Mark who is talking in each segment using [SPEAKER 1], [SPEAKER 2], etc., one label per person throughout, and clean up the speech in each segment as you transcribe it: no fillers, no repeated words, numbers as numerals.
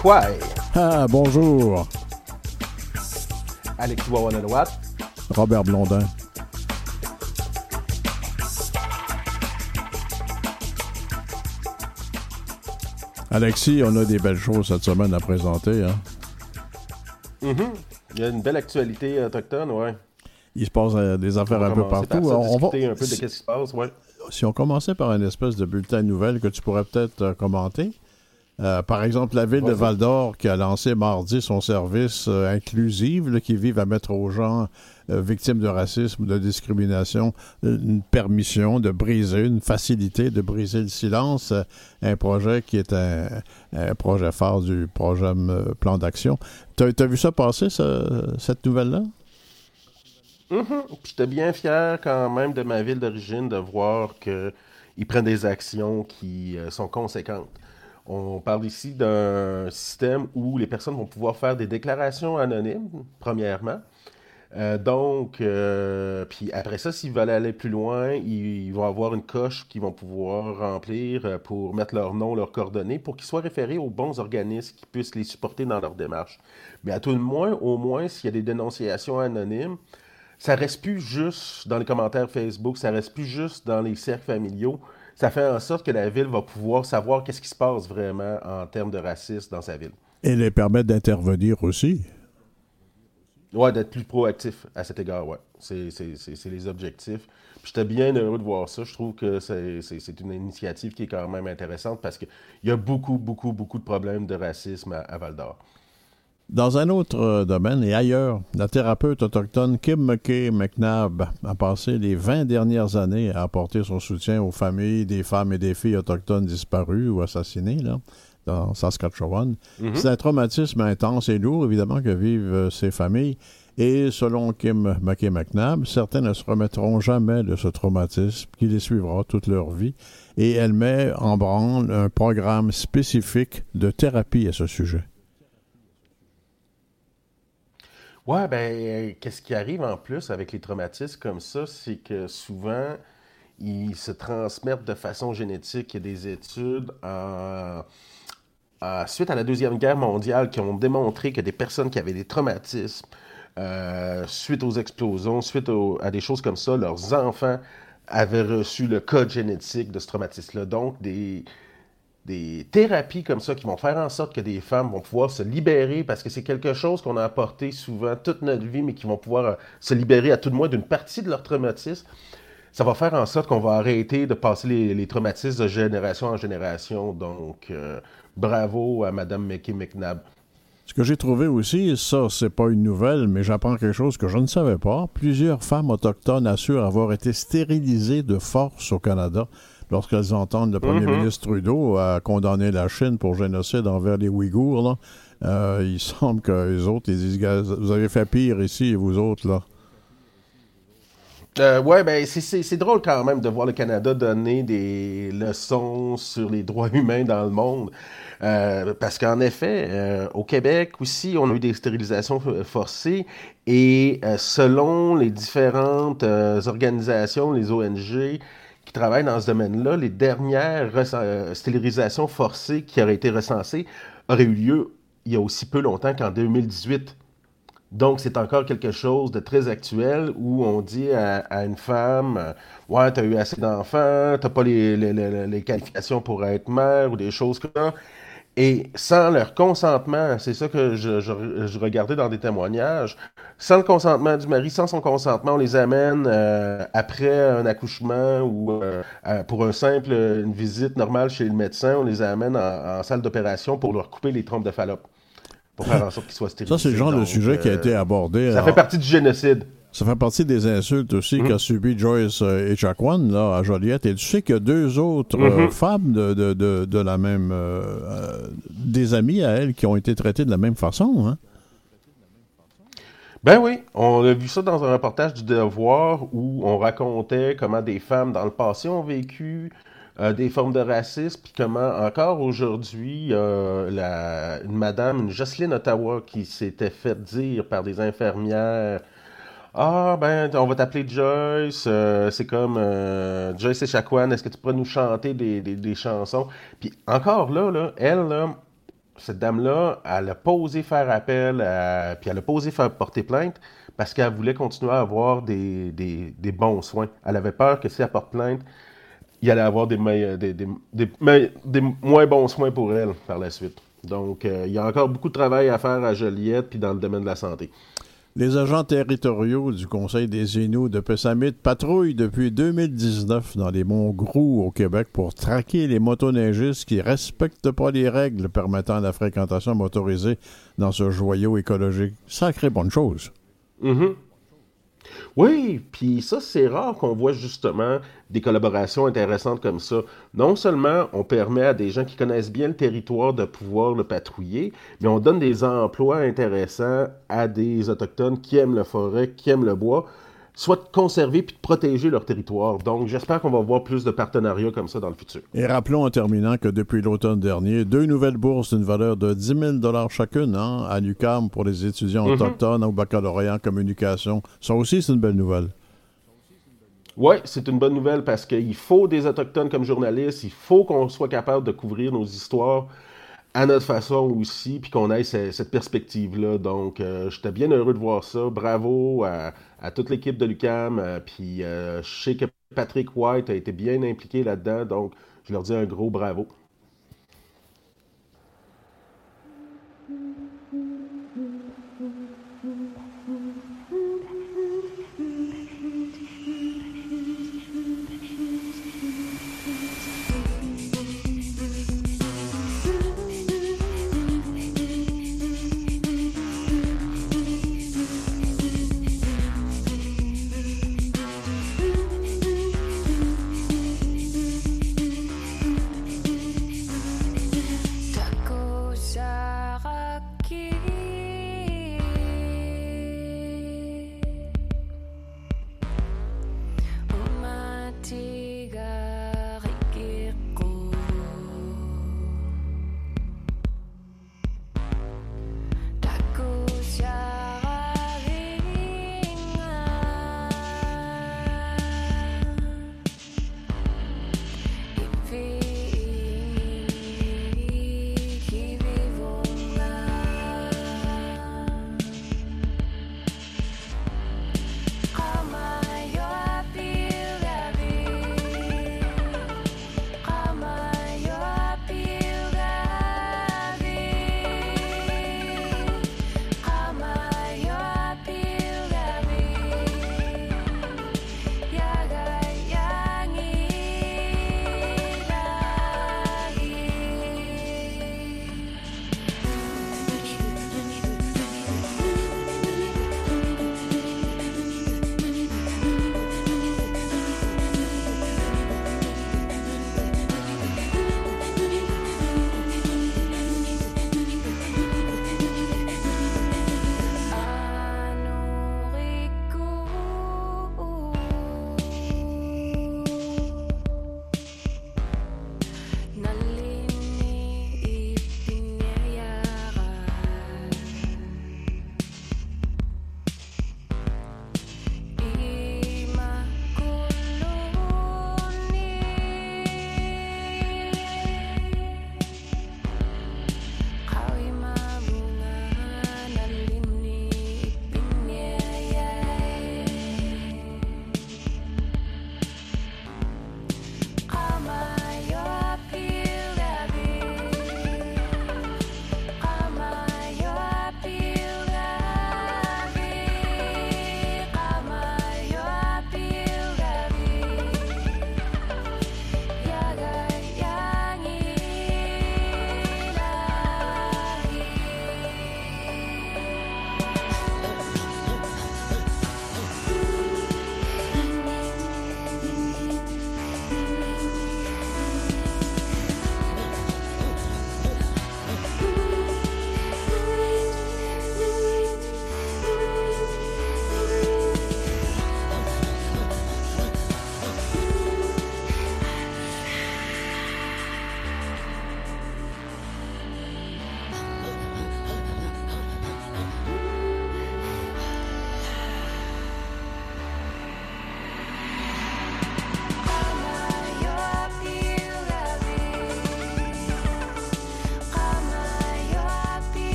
[SPEAKER 1] Echaquay.
[SPEAKER 2] Ah, bonjour.
[SPEAKER 1] Alexis Wawananawat.
[SPEAKER 2] Robert Blondin. Alexis, on a des belles choses cette semaine à présenter, hein?
[SPEAKER 1] Il y a une belle actualité autochtone, ouais.
[SPEAKER 2] Il se passe des affaires un peu partout.
[SPEAKER 1] On va discuter un peu de ce qui se passe, ouais.
[SPEAKER 2] Si on commençait par une espèce de bulletin de nouvelles que tu pourrais peut-être commenter. Par exemple, la ville de Val-d'Or qui a lancé mardi son service inclusive qui vise à mettre aux gens victimes de racisme ou de discrimination une permission de briser, une facilité de briser le silence. Un projet qui est un projet phare du programme Plan d'action. T'as vu ça passer, cette nouvelle-là?
[SPEAKER 1] J'étais bien fier quand même de ma ville d'origine de voir qu'ils prennent des actions qui sont conséquentes. On parle ici d'un système où les personnes vont pouvoir faire des déclarations anonymes, premièrement. Puis après ça, s'ils veulent aller plus loin, ils vont avoir une coche qu'ils vont pouvoir remplir pour mettre leur nom, leurs coordonnées, pour qu'ils soient référés aux bons organismes qui puissent les supporter dans leur démarche. Mais à tout le moins, au moins, s'il y a des dénonciations anonymes, ça reste plus juste dans les commentaires Facebook, ça reste plus juste dans les cercles familiaux. Ça fait en sorte que la ville va pouvoir savoir qu'est-ce qui se passe vraiment en termes de racisme dans sa ville.
[SPEAKER 2] Et les permettre d'intervenir aussi.
[SPEAKER 1] Ouais, d'être plus proactif à cet égard, ouais. C'est les objectifs. Puis j'étais bien heureux de voir ça. Je trouve que c'est une initiative qui est quand même intéressante parce qu'il y a beaucoup de problèmes de racisme à Val-d'Or.
[SPEAKER 2] Dans un autre domaine et ailleurs, la thérapeute autochtone Kim McNabb a passé les 20 dernières années à apporter son soutien aux familles des femmes et des filles autochtones disparues ou assassinées là, dans Saskatchewan. C'est un traumatisme intense et lourd, évidemment, que vivent ces familles. Et selon Kim McNabb, certains ne se remettront jamais de ce traumatisme qui les suivra toute leur vie. Et elle met en branle un programme spécifique de thérapie à ce sujet.
[SPEAKER 1] Ouais, ben, qu'est-ce qui arrive en plus avec les traumatismes comme ça, c'est que souvent, ils se transmettent de façon génétique. Il y a des études suite à la Deuxième Guerre mondiale qui ont démontré que des personnes qui avaient des traumatismes suite aux explosions, à des choses comme ça, leurs enfants avaient reçu le code génétique de ce traumatisme-là. Donc, des thérapies comme ça qui vont faire en sorte que des femmes vont pouvoir se libérer parce que c'est quelque chose qu'on a apporté souvent toute notre vie, mais qui vont pouvoir se libérer à tout de moins d'une partie de leur traumatisme. Ça va faire en sorte qu'on va arrêter de passer les traumatismes de génération en génération. Donc, bravo à Mme McNabb.
[SPEAKER 2] Ce que j'ai trouvé aussi, ça, c'est pas une nouvelle, mais j'apprends quelque chose que je ne savais pas. Plusieurs femmes autochtones assurent avoir été stérilisées de force au Canada lorsqu'elles entendent le premier ministre Trudeau condamner la Chine pour génocide envers les Ouïghours. Là. Il semble que les autres, ils disent, vous avez fait pire ici, vous autres, là.
[SPEAKER 1] Ouais, ben c'est drôle quand même de voir le Canada donner des leçons sur les droits humains dans le monde. Parce qu'en effet, au Québec aussi, on a eu des stérilisations forcées et selon les différentes organisations, les ONG qui travaillent dans ce domaine-là, les dernières stérilisations forcées qui auraient été recensées auraient eu lieu il y a aussi peu longtemps qu'en 2018. Donc, c'est encore quelque chose de très actuel où on dit à une femme ouais, t'as eu assez d'enfants, t'as pas les qualifications pour être mère ou des choses comme ça. Et sans leur consentement, c'est ça que je regardais dans des témoignages, sans le consentement du mari, sans son consentement, on les amène après un accouchement ou pour une visite normale chez le médecin, on les amène en salle d'opération pour leur couper les trompes de Fallope. Pour faire en sorte qu'ils soient stérilisés.
[SPEAKER 2] Ça, c'est le genre de sujet qui a été abordé.
[SPEAKER 1] Ça fait partie du génocide.
[SPEAKER 2] Ça fait partie des insultes aussi qu'a subi Joyce Echaquan là, à Joliette. Et tu sais qu'il y a deux autres femmes de la même... des amies à elle qui ont été traitées de la même façon. Hein?
[SPEAKER 1] Ben oui, on a vu ça dans un reportage du Devoir où on racontait comment des femmes dans le passé ont vécu des formes de racisme, puis comment encore aujourd'hui, une madame, une Jocelyne Ottawa, qui s'était fait dire par des infirmières ah, ben, on va t'appeler Joyce, c'est comme Joyce Echaquan, est-ce que tu pourrais nous chanter des chansons? Puis encore là, elle, là, cette dame-là, elle a pas osé faire appel, puis elle a pas osé faire porter plainte parce qu'elle voulait continuer à avoir des bons soins. Elle avait peur que si elle porte plainte, il allait avoir des moins bons soins pour elle par la suite. Donc, il y a encore beaucoup de travail à faire à Joliette puis dans le domaine de la santé.
[SPEAKER 2] Les agents territoriaux du Conseil des Inuits de Pessamit patrouillent depuis 2019 dans les monts Grou au Québec pour traquer les motoneigistes qui ne respectent pas les règles permettant la fréquentation motorisée dans ce joyau écologique. Sacrée bonne chose.
[SPEAKER 1] Mm-hmm. Oui, puis ça, c'est rare qu'on voit justement des collaborations intéressantes comme ça. Non seulement on permet à des gens qui connaissent bien le territoire de pouvoir le patrouiller, mais on donne des emplois intéressants à des Autochtones qui aiment la forêt, qui aiment le bois, soit de conserver puis de protéger leur territoire. Donc, j'espère qu'on va voir plus de partenariats comme ça dans le futur.
[SPEAKER 2] Et rappelons en terminant que depuis l'automne dernier, 2 nouvelles bourses d'une valeur de 10 000 chacune à l'UQAM pour les étudiants autochtones au baccalauréat en communication. Ça aussi, c'est une belle nouvelle.
[SPEAKER 1] Oui, c'est une bonne nouvelle parce qu'il faut des Autochtones comme journalistes, il faut qu'on soit capable de couvrir nos histoires à notre façon aussi, puis qu'on ait cette perspective-là. Donc, j'étais bien heureux de voir ça. Bravo à toute l'équipe de l'UQAM. Puis, je sais que Patrick White a été bien impliqué là-dedans. Donc, je leur dis un gros bravo.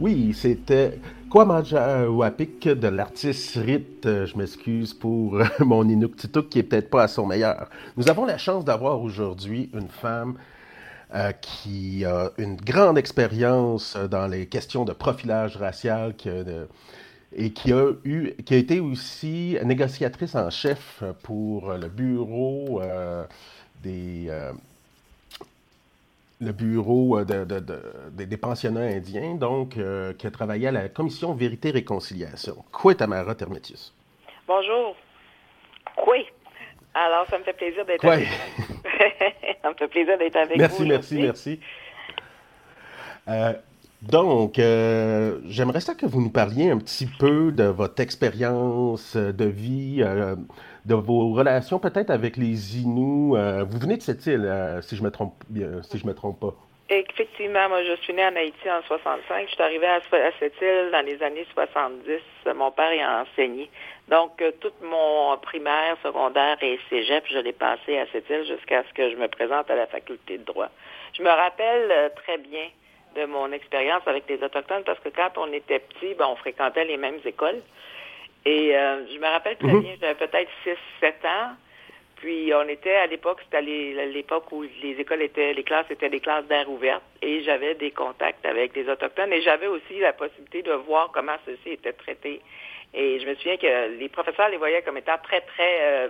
[SPEAKER 1] Oui, c'était Kwamajawapik de l'artiste Rit. Je m'excuse pour mon Inuktitut qui est peut-être pas à son meilleur. Nous avons la chance d'avoir aujourd'hui une femme qui a une grande expérience dans les questions de profilage racial et qui a été aussi négociatrice en chef pour le bureau des le bureau des pensionnats indiens, donc qui a travaillé à la commission Vérité-Réconciliation. Quoi, Tamara Termetius?
[SPEAKER 3] Bonjour. Oui. Alors, ça me fait plaisir d'être
[SPEAKER 1] Quoi?
[SPEAKER 3] avec vous. Ça me fait plaisir d'être avec vous.
[SPEAKER 1] Merci. Donc, j'aimerais ça que vous nous parliez un petit peu de votre expérience de vie, de vos relations peut-être avec les Inuits. Vous venez de cette île, si je me trompe bien, si je me trompe pas.
[SPEAKER 3] Effectivement, moi, je suis née en Haïti en 65. Je suis arrivée à cette île dans les années 70. Mon père y a enseigné. Donc, toute mon primaire, secondaire et cégep, je l'ai passé à cette île jusqu'à ce que je me présente à la faculté de droit. Je me rappelle très bien de mon expérience avec les Autochtones parce que quand on était petit, on fréquentait les mêmes écoles. Et je me rappelle très bien, j'avais peut-être 6-7 ans. Puis on était à l'époque, c'était l'époque où les classes étaient des classes d'air ouverte et j'avais des contacts avec les Autochtones et j'avais aussi la possibilité de voir comment ceux-ci étaient traités. Et je me souviens que les professeurs les voyaient comme étant très, très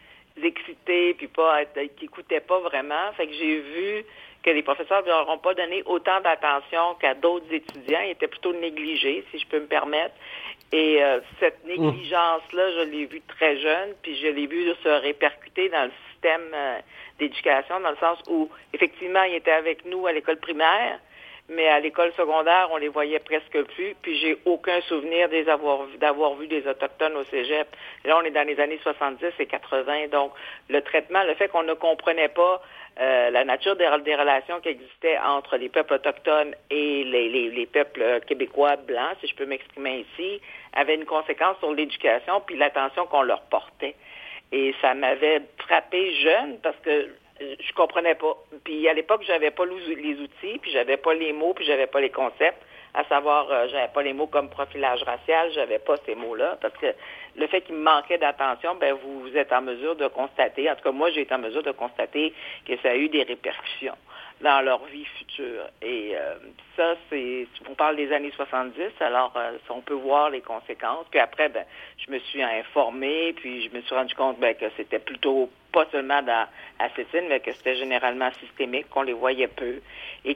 [SPEAKER 3] excités puis qui n'écoutaient pas vraiment. Fait que j'ai vu que les professeurs ne leur ont pas donné autant d'attention qu'à d'autres étudiants. Ils étaient plutôt négligés, si je peux me permettre. Et cette négligence-là, je l'ai vue très jeune, puis je l'ai vue se répercuter dans le système d'éducation, dans le sens où, effectivement, ils étaient avec nous à l'école primaire, mais à l'école secondaire, on les voyait presque plus, puis j'ai aucun souvenir d'avoir vu des Autochtones au cégep. Là, on est dans les années 70 et 80, donc le traitement, le fait qu'on ne comprenait pas la nature des relations qui existaient entre les peuples autochtones et les peuples québécois blancs, si je peux m'exprimer ici, avait une conséquence sur l'éducation puis l'attention qu'on leur portait. Et ça m'avait frappé jeune parce que je comprenais pas. Puis à l'époque, j'avais pas les outils, puis j'avais pas les mots, puis j'avais pas les concepts. À savoir, j'avais pas les mots comme profilage racial, j'avais pas ces mots-là, parce que le fait qu'il me manquait d'attention, vous êtes en mesure de constater, en tout cas moi j'ai été en mesure de constater que ça a eu des répercussions dans leur vie future. Et ça, on parle des années 70, alors on peut voir les conséquences. Puis après, je me suis informée, puis je me suis rendu compte que c'était plutôt pas seulement à cette île, mais que c'était généralement systémique, qu'on les voyait peu, et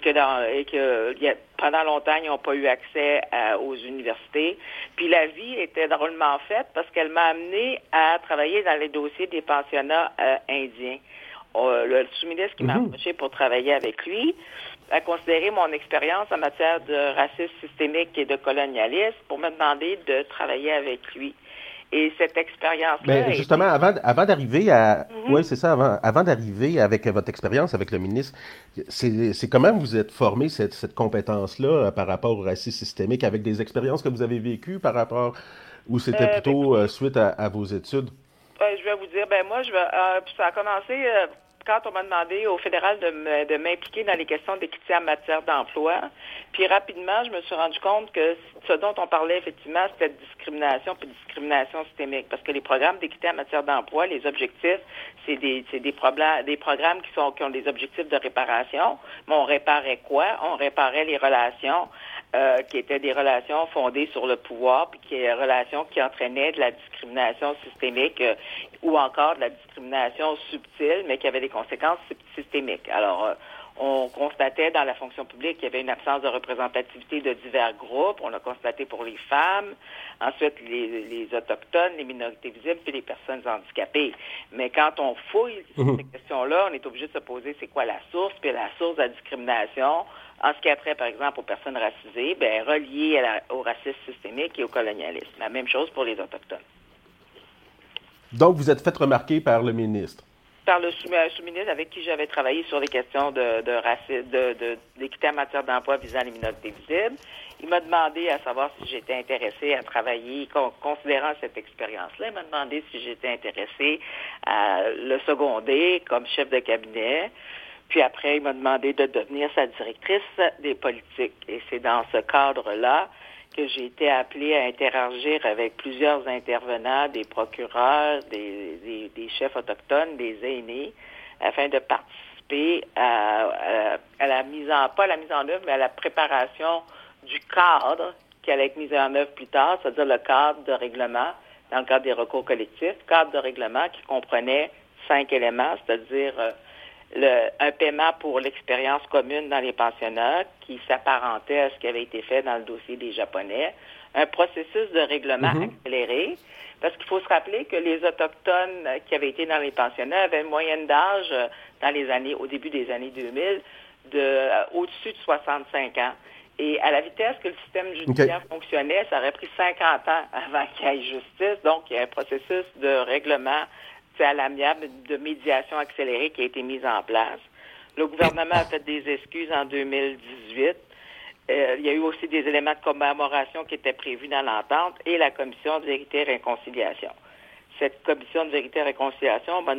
[SPEAKER 3] que pendant longtemps, ils n'ont pas eu accès aux universités. Puis la vie était drôlement faite parce qu'elle m'a amenée à travailler dans les dossiers des pensionnats indiens. Le sous-ministre qui m'a approché pour travailler avec lui a considéré mon expérience en matière de racisme systémique et de colonialisme pour me demander de travailler avec lui. Et cette expérience-là...
[SPEAKER 1] Mais justement, avant d'arriver à... Oui, c'est ça, avant d'arriver avec votre expérience avec le ministre, c'est comment vous êtes formé cette compétence-là par rapport au racisme systémique, avec des expériences que vous avez vécues par rapport... ou c'était plutôt suite à vos études?
[SPEAKER 3] Je vais vous dire, moi, ça a commencé quand on m'a demandé au fédéral de m'impliquer dans les questions d'équité en matière d'emploi. Puis rapidement, je me suis rendu compte que ce dont on parlait effectivement, c'était discrimination puis discrimination systémique. Parce que les programmes d'équité en matière d'emploi, les objectifs, c'est des programmes qui ont des objectifs de réparation. Mais on réparait quoi? On réparait les relations qui étaient des relations fondées sur le pouvoir, puis des relations qui entraînaient de la discrimination systémique ou encore de la discrimination subtile, mais qui avait des conséquences systémiques. Alors, on constatait dans la fonction publique qu'il y avait une absence de représentativité de divers groupes. On l'a constaté pour les femmes, ensuite les Autochtones, les minorités visibles, puis les personnes handicapées. Mais quand on fouille ces questions-là, on est obligé de se poser c'est quoi la source, puis la source de la discrimination, en ce qui a trait, par exemple, aux personnes racisées, reliées au racisme systémique et au colonialisme. La même chose pour les Autochtones.
[SPEAKER 1] Donc, vous êtes fait remarquer par le ministre?
[SPEAKER 3] Par le sous-ministre avec qui j'avais travaillé sur les questions d'équité en matière d'emploi visant les minorités visibles. Il m'a demandé à savoir si j'étais intéressée à travailler, considérant cette expérience-là, il m'a demandé si j'étais intéressée à le seconder comme chef de cabinet. Puis après, il m'a demandé de devenir sa directrice des politiques. Et c'est dans ce cadre-là que j'ai été appelée à interagir avec plusieurs intervenants, des procureurs, des chefs autochtones, des aînés, afin de participer à la mise en, pas à la mise en œuvre, mais à la préparation du cadre qui allait être mis en œuvre plus tard, c'est-à-dire le cadre de règlement, dans le cadre des recours collectifs, cadre de règlement qui comprenait 5 éléments, c'est-à-dire un paiement pour l'expérience commune dans les pensionnats qui s'apparentait à ce qui avait été fait dans le dossier des Japonais, un processus de règlement accéléré, parce qu'il faut se rappeler que les Autochtones qui avaient été dans les pensionnats avaient une moyenne d'âge au début des années 2000 au-dessus de 65 ans. Et à la vitesse que le système judiciaire fonctionnait, ça aurait pris 50 ans avant qu'il y ait justice. Donc, il y a un processus de règlement à l'amiable, de médiation accélérée qui a été mise en place. Le gouvernement a fait des excuses en 2018. Il y a eu aussi des éléments de commémoration qui étaient prévus dans l'entente et la commission de vérité et réconciliation. Cette commission de vérité et réconciliation, le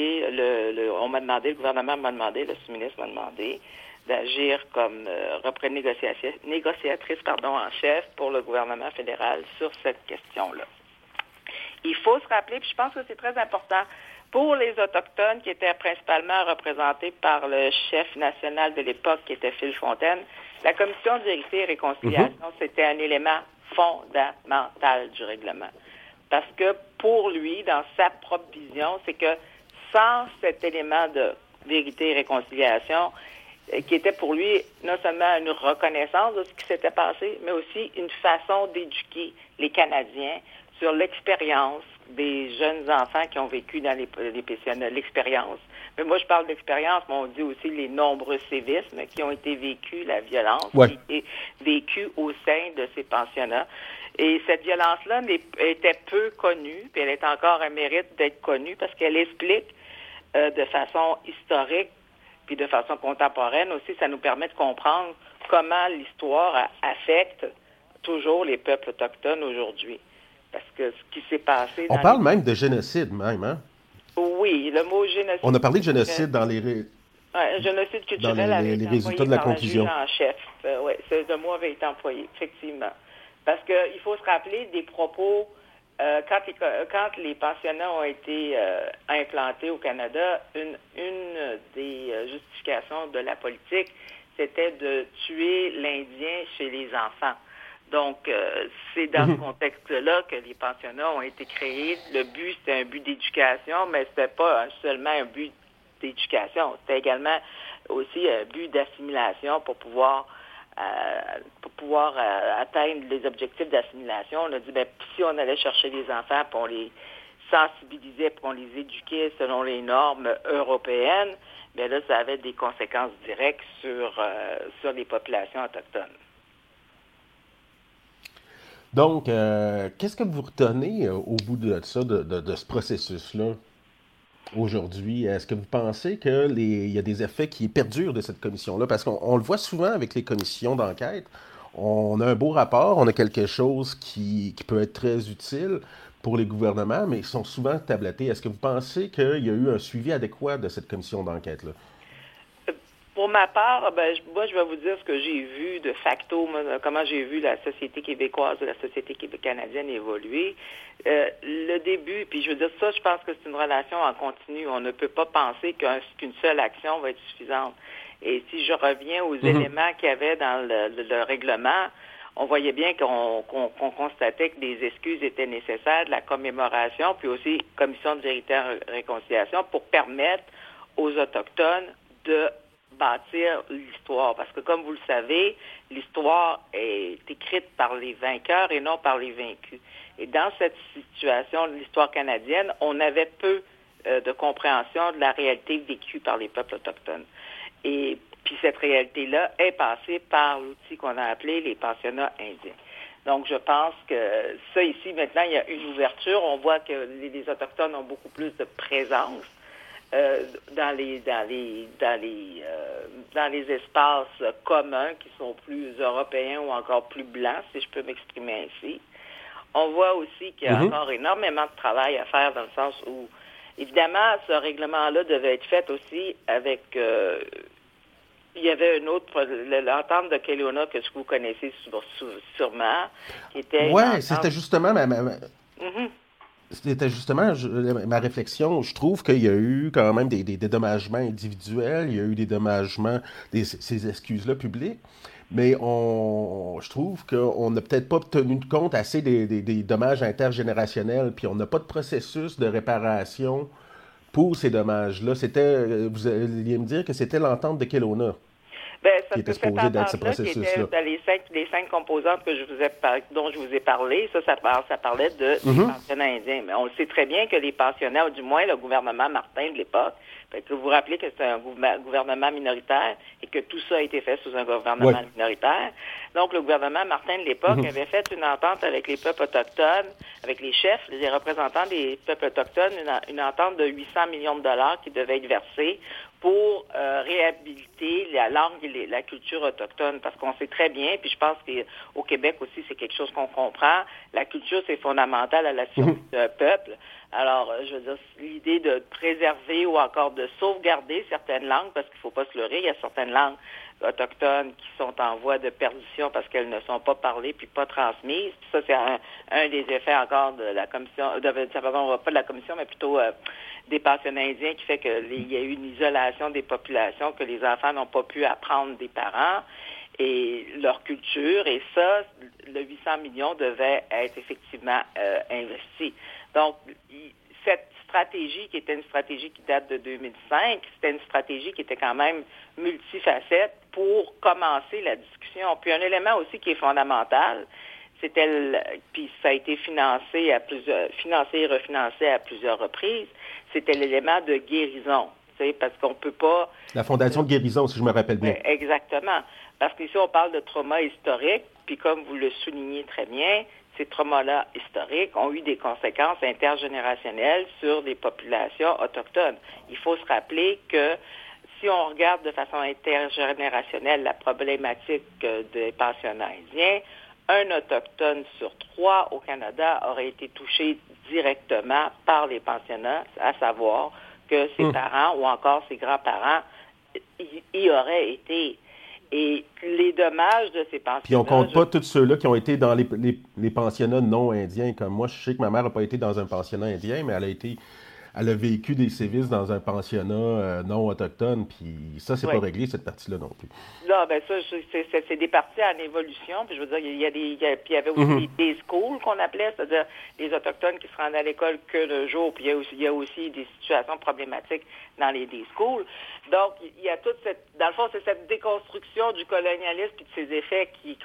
[SPEAKER 3] gouvernement m'a demandé, le sous-ministre m'a demandé d'agir comme négociatrice en chef pour le gouvernement fédéral sur cette question-là. Il faut se rappeler, puis je pense que c'est très important, pour les Autochtones qui étaient principalement représentés par le chef national de l'époque, qui était Phil Fontaine, la commission de vérité et réconciliation, c'était un élément fondamental du règlement. Parce que pour lui, dans sa propre vision, c'est que sans cet élément de vérité et réconciliation, qui était pour lui non seulement une reconnaissance de ce qui s'était passé, mais aussi une façon d'éduquer les Canadiens sur l'expérience des jeunes enfants qui ont vécu dans les pensionnats, l'expérience. Mais moi, je parle d'expérience, mais on dit aussi les nombreux sévices qui ont été vécus, la violence qui a été vécue au sein de ces pensionnats. Et cette violence-là était peu connue, puis elle est encore un mérite d'être connue parce qu'elle explique de façon historique puis de façon contemporaine aussi, ça nous permet de comprendre comment l'histoire affecte toujours les peuples autochtones aujourd'hui. Parce que ce qui s'est passé...
[SPEAKER 1] On parle même de génocide, même, hein?
[SPEAKER 3] Oui, le mot génocide...
[SPEAKER 1] On a parlé de génocide dans les...
[SPEAKER 3] génocide culturel
[SPEAKER 1] dans
[SPEAKER 3] avait été
[SPEAKER 1] résultats de la conclusion.
[SPEAKER 3] En chef. Oui, ce mot avait été employé, effectivement. Parce qu'il faut se rappeler des propos... quand les pensionnats ont été implantés au Canada, une des justifications de la politique, c'était de tuer l'Indien chez les enfants. Donc, c'est dans ce contexte-là que les pensionnats ont été créés. Le but, c'était un but d'éducation, mais c'était pas seulement un but d'éducation. C'était également aussi un but d'assimilation pour pouvoir atteindre les objectifs d'assimilation. On a dit, si on allait chercher les enfants, puis on les sensibilisait, puis on les éduquait selon les normes européennes, bien là, ça avait des conséquences directes sur les populations autochtones.
[SPEAKER 1] Donc, qu'est-ce que vous retenez au bout de ça, de ce processus-là, aujourd'hui? Est-ce que vous pensez qu'il y a des effets qui perdurent de cette commission-là? Parce qu'on le voit souvent avec les commissions d'enquête. On a un beau rapport, on a quelque chose qui peut être très utile pour les gouvernements, mais ils sont souvent tablettés. Est-ce que vous pensez qu'il y a eu un suivi adéquat de cette commission d'enquête-là?
[SPEAKER 3] Pour ma part, moi, je vais vous dire ce que j'ai vu de facto, comment j'ai vu la société québécoise et la société canadienne évoluer. Le début, puis je veux dire ça, je pense que c'est une relation en continu. On ne peut pas penser qu'une seule action va être suffisante. Et si je reviens aux éléments qu'il y avait dans le règlement, on voyait bien qu'on constatait que des excuses étaient nécessaires, de la commémoration, puis aussi commission de vérité et réconciliation pour permettre aux Autochtones de bâtir l'histoire. Parce que, comme vous le savez, l'histoire est écrite par les vainqueurs et non par les vaincus. Et dans cette situation de l'histoire canadienne, on avait peu de compréhension de la réalité vécue par les peuples autochtones. Et puis cette réalité-là est passée par l'outil qu'on a appelé les pensionnats indiens. Donc, je pense que ça, ici, maintenant, il y a une ouverture. On voit que les Autochtones ont beaucoup plus de présence dans les espaces communs qui sont plus européens ou encore plus blancs, si je peux m'exprimer ainsi. On voit aussi qu'il y a encore énormément de travail à faire dans le sens où, évidemment, ce règlement-là devait être fait aussi avec il y avait une autre, l'entente de Kelowna que vous connaissez sûrement, qui était une
[SPEAKER 1] Ouais,
[SPEAKER 3] entente...
[SPEAKER 1] c'était justement
[SPEAKER 3] Mhm.
[SPEAKER 1] c'était justement ma réflexion. Je trouve qu'il y a eu quand même des dédommagements individuels, il y a eu des dédommagements, ces excuses-là publiques, mais je trouve qu'on n'a peut-être pas tenu compte assez des dommages intergénérationnels, puis on n'a pas de processus de réparation pour ces dommages-là. Vous alliez me dire que c'était l'entente de Kelowna
[SPEAKER 3] Ben,
[SPEAKER 1] qui
[SPEAKER 3] parce
[SPEAKER 1] était
[SPEAKER 3] que cette
[SPEAKER 1] supposée d'être ce
[SPEAKER 3] entente-là, qui était
[SPEAKER 1] processus-là.
[SPEAKER 3] dans les cinq composantes que dont je vous ai parlé, ça parlait des
[SPEAKER 1] Mhm.
[SPEAKER 3] pensionnats indiens. Mais on le sait très bien que les pensionnats, ou du moins le gouvernement Martin de l'époque, que vous vous rappelez que c'était un gouvernement minoritaire et que tout ça a été fait sous un gouvernement
[SPEAKER 1] Ouais.
[SPEAKER 3] minoritaire. Donc, le gouvernement Martin de l'époque avait fait une entente avec les peuples autochtones, avec les chefs, les représentants des peuples autochtones, une entente de 800 millions de dollars qui devait être versée pour réhabiliter la langue et la culture autochtone, parce qu'on sait très bien, puis je pense qu'au Québec aussi, c'est quelque chose qu'on comprend, la culture, c'est fondamental à la survie d'un peuple. Alors, je veux dire, l'idée de préserver ou encore de sauvegarder certaines langues, parce qu'il ne faut pas se leurrer, il y a certaines langues autochtones qui sont en voie de perdition parce qu'elles ne sont pas parlées puis pas transmises. Puis ça, c'est un des effets encore de la commission, pas de la commission, mais plutôt des pensionnats indiens qui fait qu'il y a eu une isolation des populations, que les enfants n'ont pas pu apprendre des parents et leur culture. Et ça, le 800 millions devait être effectivement investi. Donc, cette stratégie, qui était une stratégie qui date de 2005, c'était une stratégie qui était quand même multifacette pour commencer la discussion. Puis un élément aussi qui est fondamental, puis ça a été financé et refinancé à plusieurs reprises, c'était l'élément de guérison. Parce qu'on peut pas...
[SPEAKER 1] La Fondation de guérison, si je me rappelle bien.
[SPEAKER 3] Exactement. Parce qu'ici, on parle de trauma historique, puis comme vous le soulignez très bien, ces traumas-là historiques ont eu des conséquences intergénérationnelles sur les populations autochtones. Il faut se rappeler que si on regarde de façon intergénérationnelle la problématique des pensionnats indiens, un autochtone sur 3 au Canada aurait été touché directement par les pensionnats, à savoir que ses parents ou encore ses grands-parents y auraient été. Et les dommages de ces pensionnats...
[SPEAKER 1] Puis on compte pas tous ceux-là qui ont été dans les pensionnats non indiens. Comme moi, je sais que ma mère n'a pas été dans un pensionnat indien, mais elle a vécu des sévices dans un pensionnat non autochtone. Puis ça, c'est pas réglé, cette partie-là non plus.
[SPEAKER 3] Là, ben ça, c'est des parties en évolution. Puis je veux dire, il y avait aussi des schools qu'on appelait, c'est-à-dire les Autochtones qui se rendaient à l'école que le jour. Puis il y a aussi des situations problématiques dans les day schools. Donc, il y a toute dans le fond, c'est cette déconstruction du colonialisme et de ses effets qui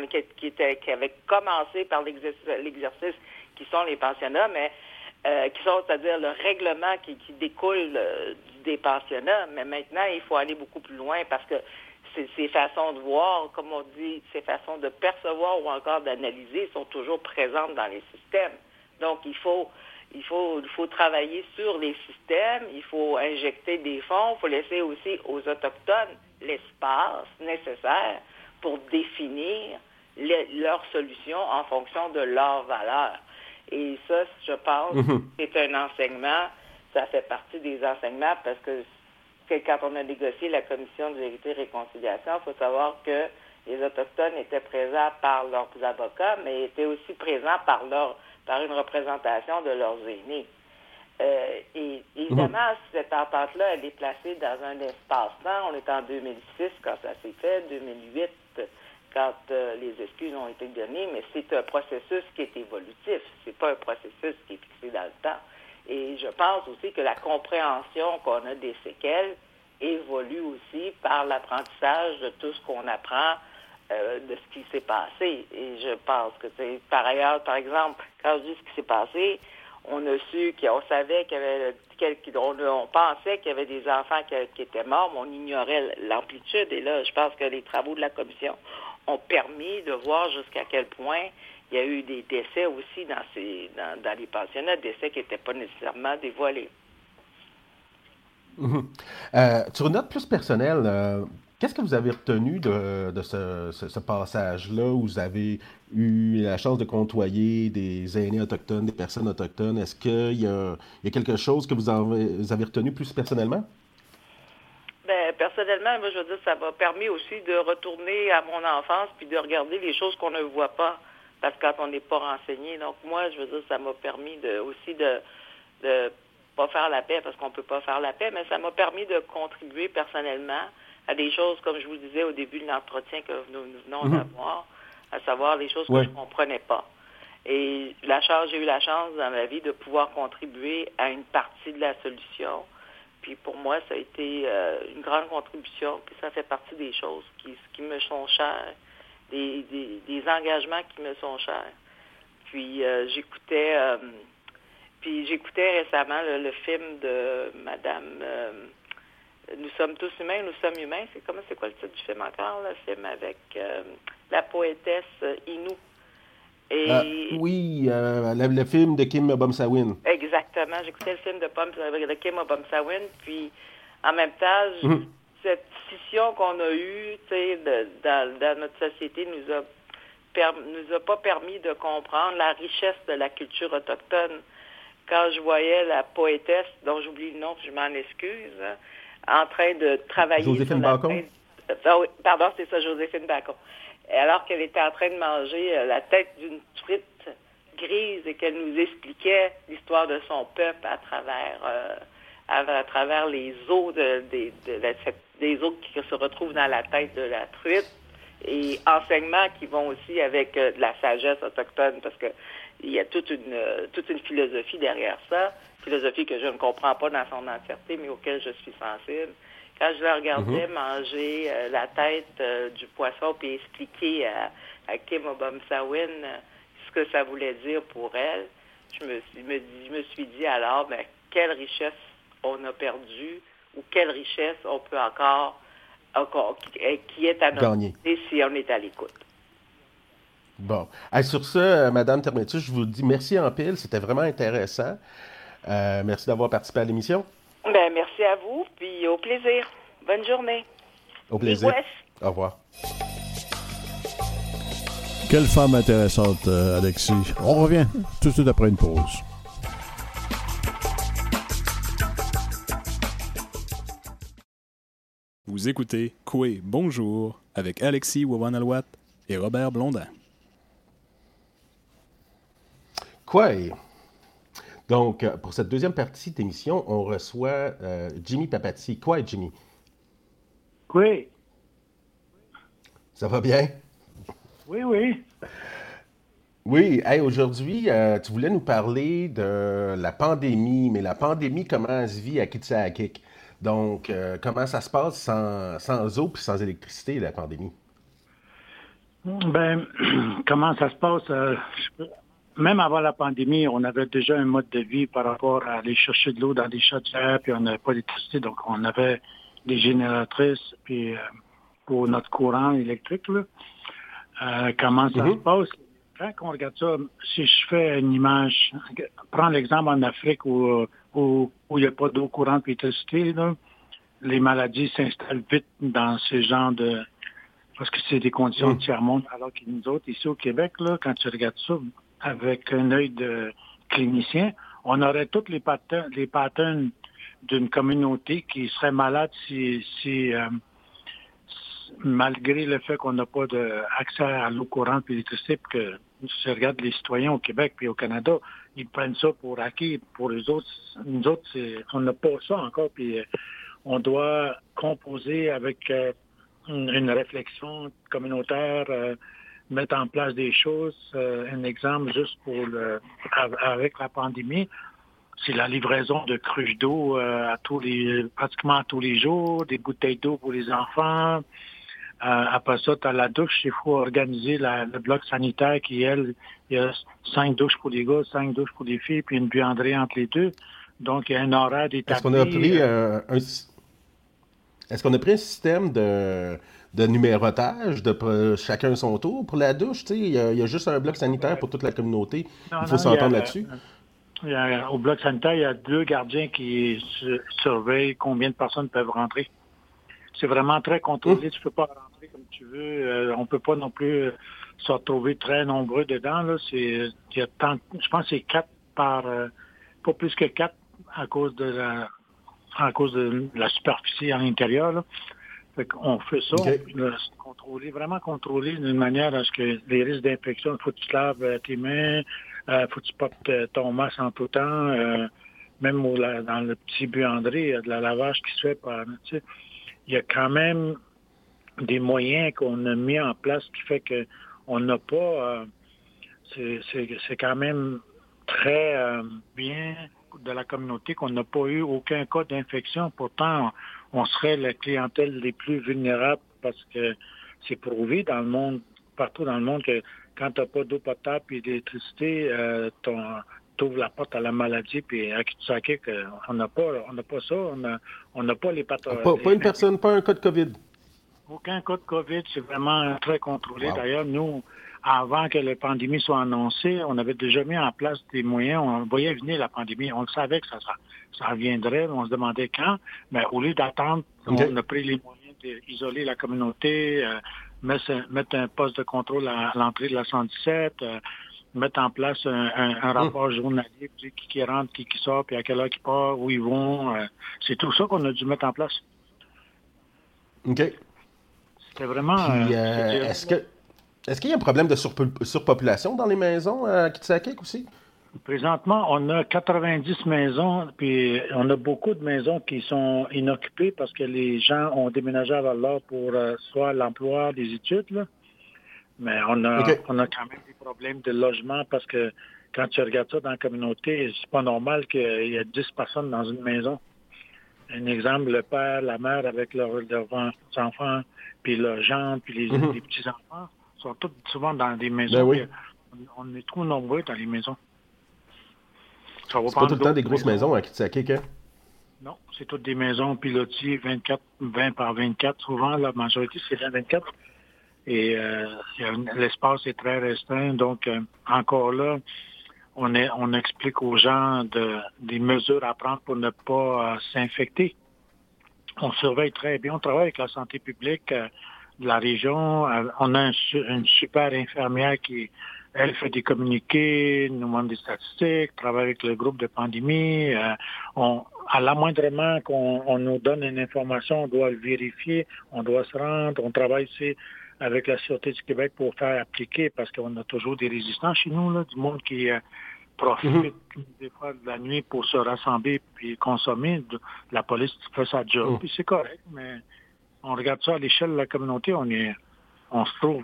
[SPEAKER 3] avait commencé par l'exercice qui sont les pensionnats, mais qui sont, c'est-à-dire le règlement qui découle des pensionnats. Mais maintenant, il faut aller beaucoup plus loin parce que ces façons de voir, comme on dit, ces façons de percevoir ou encore d'analyser sont toujours présentes dans les systèmes. Donc, il faut travailler sur les systèmes, il faut injecter des fonds, il faut laisser aussi aux Autochtones l'espace nécessaire pour définir leurs solutions en fonction de leurs valeurs. Et ça, je pense, c'est un enseignement, ça fait partie des enseignements parce que quand on a négocié la Commission de vérité et réconciliation, il faut savoir que les Autochtones étaient présents par leurs avocats, mais étaient aussi présents par une représentation de leurs aînés. Et évidemment, cette entente-là, elle est placée dans un espace-temps. On est en 2006 quand ça s'est fait, 2008 quand les excuses ont été données, mais c'est un processus qui est évolutif. C'est pas un processus qui est fixé dans le temps. Et je pense aussi que la compréhension qu'on a des séquelles évolue aussi par l'apprentissage de tout ce qu'on apprend de ce qui s'est passé. Et je pense que par ailleurs, par exemple, quand je dis ce qui s'est passé, on a su qu'on savait qu'il y avait on pensait qu'il y avait des enfants qui étaient morts, mais on ignorait l'amplitude. Et là, je pense que les travaux de la commission ont permis de voir jusqu'à quel point il y a eu des décès aussi dans les pensionnats, décès qui n'étaient pas nécessairement dévoilés.
[SPEAKER 1] Sur une note plus personnelle, qu'est-ce que vous avez retenu de ce passage-là où vous avez eu la chance de côtoyer des aînés autochtones, des personnes autochtones? Est-ce qu'il y a quelque chose que vous avez retenu plus personnellement?
[SPEAKER 3] Ben, personnellement, moi, je veux dire, ça m'a permis aussi de retourner à mon enfance puis de regarder les choses qu'on ne voit pas. Parce que quand on n'est pas renseigné. Donc, moi, je veux dire, ça m'a permis aussi de pas faire la paix parce qu'on peut pas faire la paix, mais ça m'a permis de contribuer personnellement à des choses, comme je vous disais au début de l'entretien que nous venons d'avoir, à savoir les choses que je comprenais pas. Et j'ai eu la chance dans ma vie de pouvoir contribuer à une partie de la solution. Puis pour moi, ça a été une grande contribution, puis ça fait partie des choses qui me sont chères, des engagements qui me sont chers. Puis j'écoutais récemment le film de Madame Nous sommes tous humains, nous sommes humains. C'est quoi le titre du film encore, le film avec la poétesse Inou?
[SPEAKER 1] Oui, le film de Kim Bumsawin.
[SPEAKER 3] Exactement. J'écoutais le film de Kim Bumsawin, puis en même temps, cette scission qu'on a eue, dans notre société nous a pas permis de comprendre la richesse de la culture autochtone. Quand je voyais la poétesse, dont j'oublie le nom, je m'en excuse, en train de travailler
[SPEAKER 1] Joséphine Bacon.
[SPEAKER 3] Pardon, c'est ça, Joséphine Bacon. Alors qu'elle était en train de manger la tête d'une truite grise et qu'elle nous expliquait l'histoire de son peuple à travers les os des os qui se retrouvent dans la tête de la truite, et enseignements qui vont aussi avec de la sagesse autochtone, parce que il y a toute une philosophie derrière ça, philosophie que je ne comprends pas dans son entièreté, mais auquel je suis sensible. Quand je la regardais manger la tête du poisson puis expliquer à Kim Bumsawin ce que ça voulait dire pour elle, je me suis dit alors, quelle richesse on a perdue ou quelle richesse on peut encore qui est à notre côté si on est à l'écoute.
[SPEAKER 1] Bon. Sur ce, Madame Termetus, je vous dis merci en pile. C'était vraiment intéressant. Merci d'avoir participé à l'émission.
[SPEAKER 3] Merci à vous, puis au plaisir. Bonne journée.
[SPEAKER 1] Au plaisir. Au revoir.
[SPEAKER 2] Quelle femme intéressante, Alexis. On revient tout de suite après une pause.
[SPEAKER 4] Vous écoutez Coué Bonjour avec Alexis Wawan-Alouette et Robert Blondin.
[SPEAKER 1] Coué. Donc, pour cette deuxième partie d'émission, on reçoit Jimmy Papati. Coué, Jimmy.
[SPEAKER 5] Oui.
[SPEAKER 1] Ça va bien?
[SPEAKER 5] Oui, oui.
[SPEAKER 1] Oui, aujourd'hui, tu voulais nous parler de la pandémie, mais la pandémie, comment elle se vit à Kitsakik. Donc, comment ça se passe sans eau et sans électricité, la pandémie?
[SPEAKER 5] Comment ça se passe? Même avant la pandémie, on avait déjà un mode de vie par rapport à aller chercher de l'eau dans des chaudières, puis on n'avait pas d'électricité, donc on avait des génératrices puis pour notre courant électrique. Là. Comment ça se passe? Quand on regarde ça, si je fais une image, prends l'exemple en Afrique où il n'y a pas d'eau courante et d'électricité, les maladies s'installent vite dans ces genres de... Parce que c'est des conditions de tiers-monde, alors que nous autres, ici au Québec, là, quand tu regardes ça avec un œil de clinicien, on aurait toutes les patterns d'une communauté qui serait malade si malgré le fait qu'on n'a pas accès à l'eau courante et l'électricité, que si tu regardes les citoyens au Québec puis au Canada, ils prennent ça pour acquis. Pour les autres, nous autres, on n'a pas ça encore, puis on doit composer avec une réflexion communautaire, mettre en place des choses. Un exemple juste avec la pandémie, c'est la livraison de cruches d'eau pratiquement tous les jours, des bouteilles d'eau pour les enfants. Après ça, tu as la douche, il faut organiser le bloc sanitaire qui, il y a 5 douches pour les gars, 5 douches pour les filles, puis une buanderie entre les deux. Donc, il y a un horaire établi.
[SPEAKER 1] Est-ce qu'on a pris un système de numérotage, de chacun son tour pour la douche? Il y a juste un bloc sanitaire pour toute la communauté. Il faut s'entendre là-dessus.
[SPEAKER 5] Au bloc sanitaire, il y a 2 gardiens qui surveillent combien de personnes peuvent rentrer. C'est vraiment très contrôlé. Tu ne peux pas rentrer comme tu veux. On ne peut pas non plus se retrouver très nombreux dedans. Là. Je pense que c'est 4 pas plus que 4 à cause de à cause de la superficie à l'intérieur. Là. Fait qu'on fait ça,
[SPEAKER 1] OK.
[SPEAKER 5] vraiment contrôler d'une manière à ce que les risques d'infection, il faut que tu te laves tes mains, faut que tu portes ton masque en tout temps, même dans le petit buanderie, il y a de la lavage qui se fait par, tu sais, il y a quand même des moyens qu'on a mis en place qui fait que on n'a pas, c'est quand même très bien de la communauté qu'on n'a pas eu aucun cas d'infection. Pourtant, on serait la clientèle les plus vulnérables parce que c'est prouvé dans le monde, partout dans le monde, que quand tu n'as pas d'eau potable et d'électricité, t'ouvres la porte à la maladie, puis à Kitsakik, on n'a pas ça, on n'a pas les pathologies.
[SPEAKER 1] Pas une personne, pas un cas de COVID.
[SPEAKER 5] Aucun cas de COVID, c'est vraiment très contrôlé.
[SPEAKER 1] Wow.
[SPEAKER 5] D'ailleurs, nous, avant que la pandémie soit annoncée, on avait déjà mis en place des moyens. On voyait venir la pandémie. On le savait que ça reviendrait. On se demandait quand. Mais au lieu d'attendre,
[SPEAKER 1] Okay.
[SPEAKER 5] on a pris les moyens d'isoler la communauté, mettre un poste de contrôle à l'entrée de la 117, mettre en place un rapport journalier, qui rentre, qui sort, puis à quelle heure qui part, où ils vont. C'est tout ça qu'on a dû mettre en place.
[SPEAKER 1] OK.
[SPEAKER 5] C'était vraiment...
[SPEAKER 1] Puis, est-ce qu'il y a un problème de surpopulation dans les maisons à Kitsakik aussi?
[SPEAKER 5] Présentement, on a 90 maisons, puis on a beaucoup de maisons qui sont inoccupées parce que les gens ont déménagé à Val-d'Or pour soit l'emploi, les études, là. Mais on a quand même des problèmes de logement parce que quand tu regardes ça dans la communauté, c'est pas normal qu'il y ait 10 personnes dans une maison. Un exemple, le père, la mère avec leurs enfants, puis leurs gens, puis les petits-enfants sont tous souvent dans des maisons.
[SPEAKER 1] Ben oui.
[SPEAKER 5] On est trop nombreux dans les maisons. C'est
[SPEAKER 1] pas tout le temps des grosses maisons à Kitsakik, hein?
[SPEAKER 5] Non, c'est toutes des maisons pilotis 20 par 24. Souvent, la majorité, c'est 24. Et l'espace est très restreint. Donc, encore là, on explique aux gens des mesures à prendre pour ne pas s'infecter. On surveille très bien. On travaille avec la santé publique de la région. On a une super infirmière qui, elle, fait des communiqués, nous demande des statistiques, travaille avec le groupe de pandémie. À l'amoindrement qu'on nous donne une information, on doit le vérifier, on doit se rendre. On travaille ici avec la Sûreté du Québec pour faire appliquer, parce qu'on a toujours des résistants chez nous, là, du monde qui profite des fois de la nuit pour se rassembler puis consommer. La police fait sa job, puis c'est correct, mais on regarde ça à l'échelle de la communauté, on se trouve,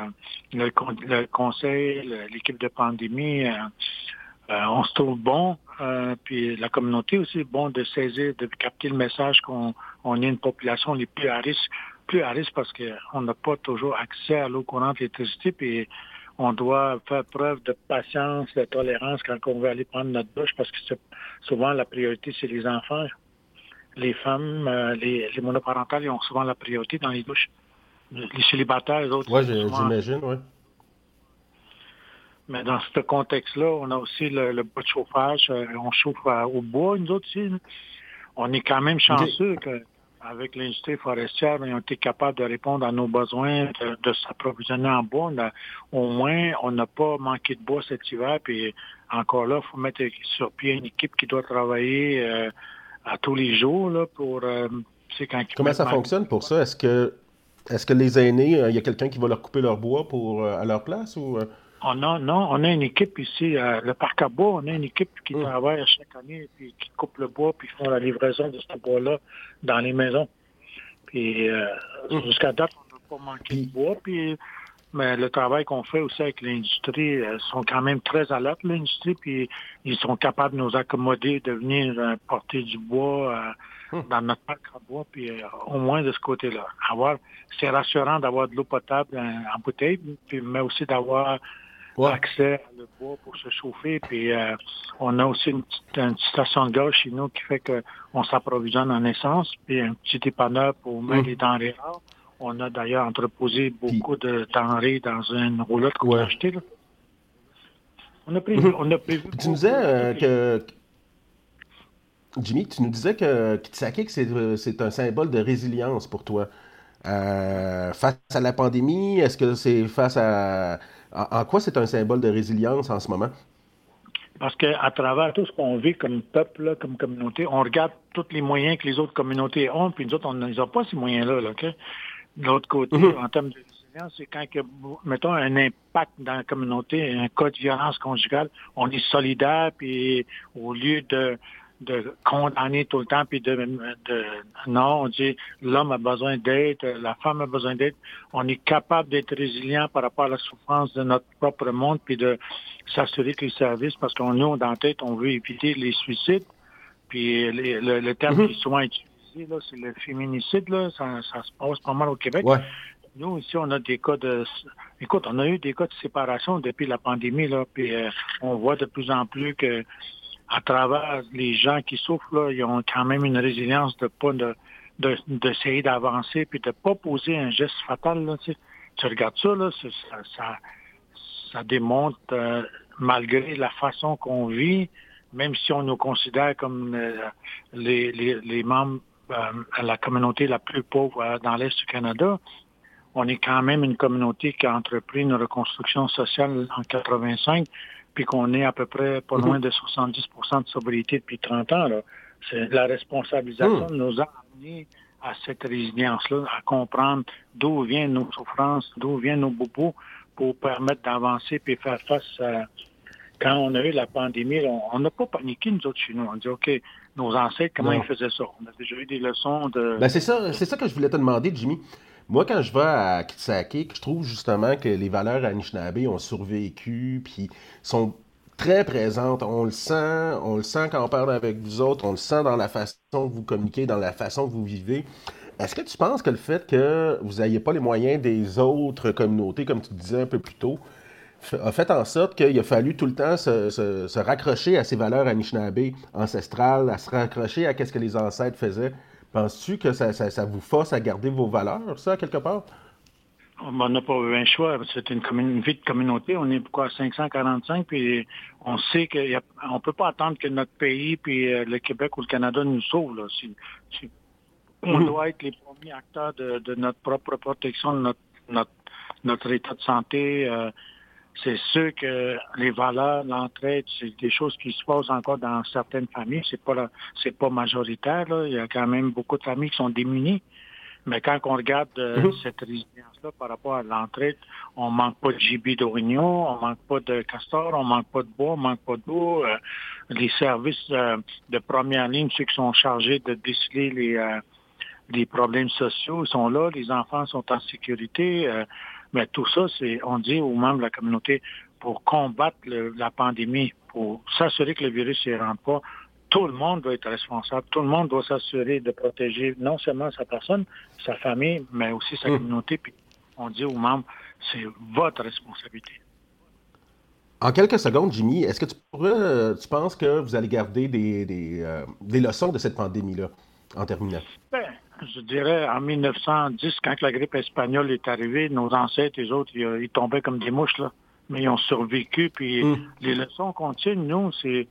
[SPEAKER 5] le conseil, l'équipe de pandémie, on se trouve bon, puis la communauté aussi est bon de saisir, de capter le message qu'on est une population les plus à risque parce qu'on n'a pas toujours accès à l'eau courante, l'électricité, puis on doit faire preuve de patience, de tolérance quand on veut aller prendre notre douche, parce que souvent la priorité, c'est les enfants. Les femmes, les monoparentales, ils ont souvent la priorité dans les douches. Les célibataires, les autres...
[SPEAKER 1] Oui, j'imagine, oui.
[SPEAKER 5] Mais dans ce contexte-là, on a aussi le bois de chauffage. On chauffe au bois, nous autres aussi. Là. On est quand même chanceux qu'avec l'industrie forestière, ils ont été capables de répondre à nos besoins, de s'approvisionner en bois. Au moins, on n'a pas manqué de bois cet hiver. Puis encore là, il faut mettre sur pied une équipe qui doit travailler à tous les jours là, pour...
[SPEAKER 1] Comment ça fonctionne pour ça? Est-ce que les aînés, il y a quelqu'un qui va leur couper leur bois à leur place ou...
[SPEAKER 5] On a une équipe ici, le parc à bois, on a une équipe qui travaille à chaque année, puis qui coupe le bois, puis font la livraison de ce bois-là dans les maisons. Puis jusqu'à date, on n'a pas manqué de bois, mais le travail qu'on fait aussi avec l'industrie, ils sont quand même très alertes, l'industrie, puis ils sont capables de nous accommoder, de venir porter du bois dans notre parc à bois, puis au moins de ce côté-là. C'est rassurant d'avoir de l'eau potable en bouteille, mais aussi d'avoir accès à le bois pour se chauffer. Puis on a aussi une petite station de gaz chez nous qui fait qu'on s'approvisionne en essence, puis un petit dépanneur pour mettre les denrées rares. On a d'ailleurs entreposé beaucoup de denrées dans une roulotte qu'on a achetée. Là. On a prévu.
[SPEAKER 1] Tu nous disais Jimmy, tu nous disais que Kitsakik, c'est un symbole de résilience pour toi. Face à la pandémie, est-ce que c'est face à... En quoi c'est un symbole de résilience en ce moment?
[SPEAKER 5] Parce qu'à travers tout ce qu'on vit comme peuple, là, comme communauté, on regarde tous les moyens que les autres communautés ont, puis nous autres, on n'a pas ces moyens-là. Là, okay? De l'autre côté, en termes de résilience, c'est quand, mettons, un impact dans la communauté, un cas de violence conjugale, on est solidaire, puis au lieu de condamner tout le temps, puis non, on dit l'homme a besoin d'aide, la femme a besoin d'aide. On est capable d'être résilient par rapport à la souffrance de notre propre monde, puis de s'assurer que les services, parce qu'on nous, dans la tête, on veut éviter les suicides. Puis le terme qui est souvent utilisé, là, c'est le féminicide, là, ça se passe pas mal au Québec.
[SPEAKER 1] Ouais.
[SPEAKER 5] Nous, ici, on a des cas Écoute, on a eu des cas de séparation depuis la pandémie, là, puis on voit de plus en plus que à travers les gens qui souffrent, là, ils ont quand même une résilience d'essayer d'avancer puis de pas poser un geste fatal. Là, tu regardes ça, là, ça démontre, malgré la façon qu'on vit, même si on nous considère comme les membres à la communauté la plus pauvre dans l'Est du Canada, on est quand même une communauté qui a entrepris une reconstruction sociale en 85, puis qu'on est à peu près pas loin de 70% de sobriété depuis 30 ans. Là. C'est la responsabilisation nous a amenés à cette résilience-là, à comprendre d'où viennent nos souffrances, d'où viennent nos bobos, pour permettre d'avancer puis faire face à... Quand on a eu la pandémie, on n'a pas paniqué, nous autres, chez nous. On dit, OK, nos ancêtres, comment ils faisaient ça? On a déjà eu des leçons de...
[SPEAKER 1] Ben c'est ça que je voulais te demander, Jimmy. Moi, quand je vais à Kitsakik, je trouve justement que les valeurs Anishinaabe ont survécu, puis sont très présentes. On le sent quand on parle avec vous autres, on le sent dans la façon que vous communiquez, dans la façon que vous vivez. Est-ce que tu penses que le fait que vous n'ayez pas les moyens des autres communautés, comme tu disais un peu plus tôt, a fait en sorte qu'il a fallu tout le temps se raccrocher à ces valeurs Anishinaabe ancestrales, à se raccrocher à ce que les ancêtres faisaient? Penses-tu que ça vous force à garder vos valeurs, ça, quelque part?
[SPEAKER 5] On n'a pas eu un choix. C'est une vie de communauté. On est pourquoi 545, puis on sait qu'on ne peut pas attendre que notre pays, puis le Québec ou le Canada nous sauvent. Là. On doit être les premiers acteurs de notre propre protection, de notre état de santé. C'est sûr que les valeurs, l'entraide, c'est des choses qui se passent encore dans certaines familles. C'est pas majoritaire. Là. Il y a quand même beaucoup de familles qui sont démunies. Mais quand on regarde cette résilience-là par rapport à l'entraide, on manque pas de gibier d'orignaux, on manque pas de castor, on manque pas de bois, on manque pas d'eau. Les services de première ligne, ceux qui sont chargés de déceler les problèmes sociaux, ils sont là. Les enfants sont en sécurité. Mais tout ça, on dit aux membres de la communauté, pour combattre la pandémie, pour s'assurer que le virus ne rentre pas, tout le monde doit être responsable. Tout le monde doit s'assurer de protéger non seulement sa personne, sa famille, mais aussi sa communauté. Puis on dit aux membres, c'est votre responsabilité.
[SPEAKER 1] En quelques secondes, Jimmy, est-ce que tu penses que vous allez garder des leçons de cette pandémie-là, en terminant?
[SPEAKER 5] Ben, je dirais, en 1910, quand la grippe espagnole est arrivée, nos ancêtres, les autres, ils tombaient comme des mouches, là. Mais ils ont survécu. Puis les leçons qu'on tire, nous, c'est...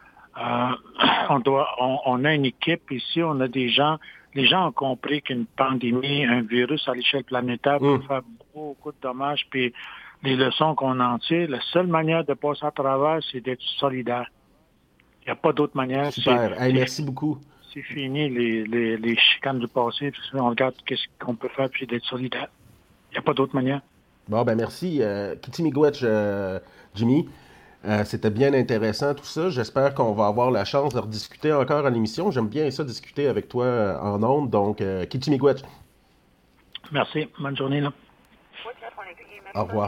[SPEAKER 5] on a une équipe ici, on a des gens... Les gens ont compris qu'une pandémie, un virus à l'échelle planétaire peut faire beaucoup de dommages. Puis les leçons qu'on en tire, la seule manière de passer à travers, c'est d'être solidaire. Il n'y a pas d'autre manière.
[SPEAKER 1] Super. Hey, merci beaucoup.
[SPEAKER 5] C'est fini les chicanes du passé. On regarde qu'est-ce qu'on peut faire puis d'être solidaire. Il n'y a pas d'autre manière.
[SPEAKER 1] Bon, ben merci. Kiti Miigwech, Jimmy. C'était bien intéressant tout ça. J'espère qu'on va avoir la chance de rediscuter encore à l'émission. J'aime bien ça, discuter avec toi en ondes. Donc, Kiti Miigwech.
[SPEAKER 5] Merci. Bonne journée. Là.
[SPEAKER 1] Au revoir.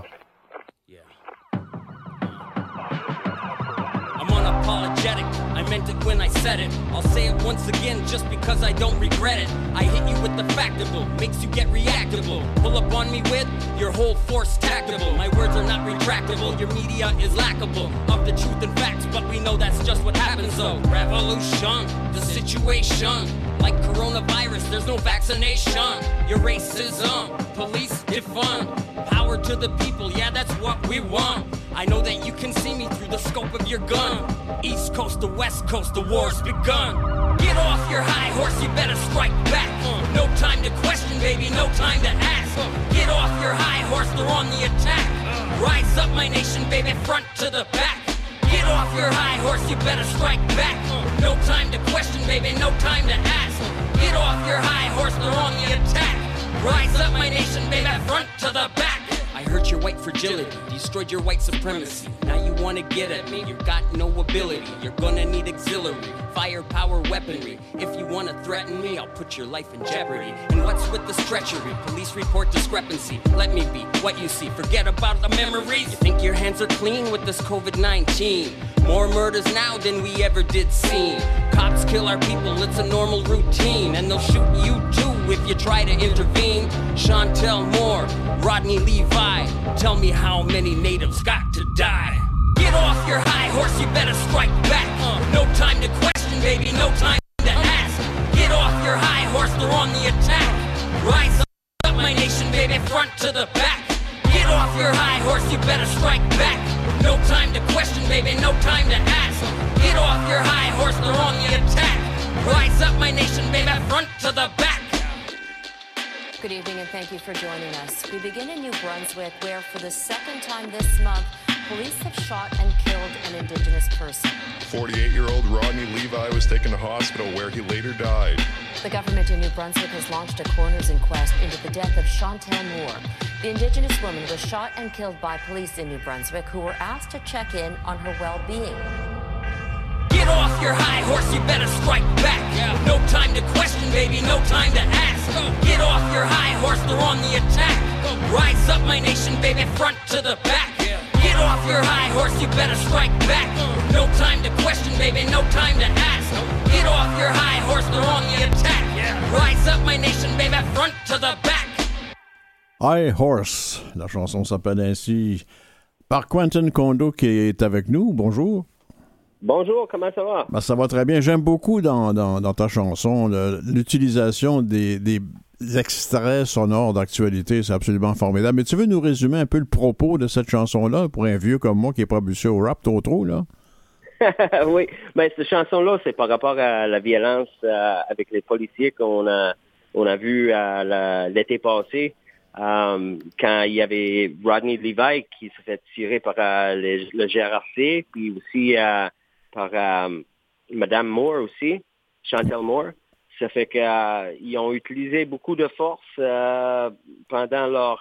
[SPEAKER 6] Unapologetic, I meant it when I said it. I'll say it once again just because I don't regret it. I hit you with the factable, makes you get reactable. Pull up on me with your whole force tactable. My words are not retractable, your media is lackable of the truth and facts, but we know that's just what happens. So revolution, the situation, like coronavirus, there's no vaccination. Your racism, police defund. Power to the people, yeah, that's what we want. I know that you can see me through the scope of your gun. East Coast to West Coast, the war's begun. Get off your high horse, you better strike back. No time to question, baby, no time to ask. Get off your high horse, they're on the attack. Rise up, my nation, baby, front to the back. Get Get off your high horse, you better strike back. No time to question, baby, no time to ask. Get off your high horse, they're on the attack. Rise up, my nation, baby, front to the back. I hurt your white fragility, destroyed your white supremacy. Now you wanna get at me, you've got no ability. You're gonna need auxiliary, firepower, weaponry. If you wanna threaten me, I'll put your life in jeopardy. And what's with the treachery? Police report discrepancy. Let me be what you see, forget about the memories. You think your hands are clean with this COVID-19? More murders now than we ever did see. Cops kill our people, it's a normal routine. And they'll shoot you too if you try to intervene. Chantel Moore, Rodney Levi, tell me how many natives got to die. Get off your high horse, you better strike back. No time to question, baby, no time to ask. Get off your high horse, they're on the attack. Rise up, my nation, baby, front to the back. Get off your high horse, you better strike back. No time to question, baby, no time to ask. Get off your high horse, they're on the attack. Rise up, my nation, baby, front to the back.
[SPEAKER 7] Good evening and thank you for joining us. We begin in New Brunswick, where for the second time this month, police have shot and killed an Indigenous person.
[SPEAKER 8] 48-year-old Rodney Levi was taken to hospital where he later died.
[SPEAKER 7] The government in New Brunswick has launched a coroner's inquest into the death of Chantel Moore. The Indigenous woman was shot and killed by police in New Brunswick, who were asked to check in on her well-being.
[SPEAKER 6] Get off your high horse, you better strike back. No time to question, baby, no time to ask. Get off your high horse, they're on the attack. Rise up, my nation, baby, front to the back. Get off your high horse, you better strike back. No time to question, baby, no time to ask. Get off your high horse, they're on the attack. Rise up, my nation, baby, front to the back.
[SPEAKER 2] High Horse, la chanson s'appelle ainsi par Quentin Kondo qui est avec nous. Bonjour.
[SPEAKER 9] Bonjour, comment ça va?
[SPEAKER 2] Ben, ça va très bien. J'aime beaucoup dans ta chanson l'utilisation des extraits sonores d'actualité. C'est absolument formidable. Mais tu veux nous résumer un peu le propos de cette chanson-là pour un vieux comme moi qui n'est pas habitué au rap trop, là?
[SPEAKER 9] Oui, mais cette chanson-là, c'est par rapport à la violence avec les policiers qu'on a vu l'été passé. Quand il y avait Rodney Levi qui s'est fait tirer par le GRC, puis aussi par Madame Moore aussi, Chantel Moore. Ça fait qu'ils ont utilisé beaucoup de force pendant leur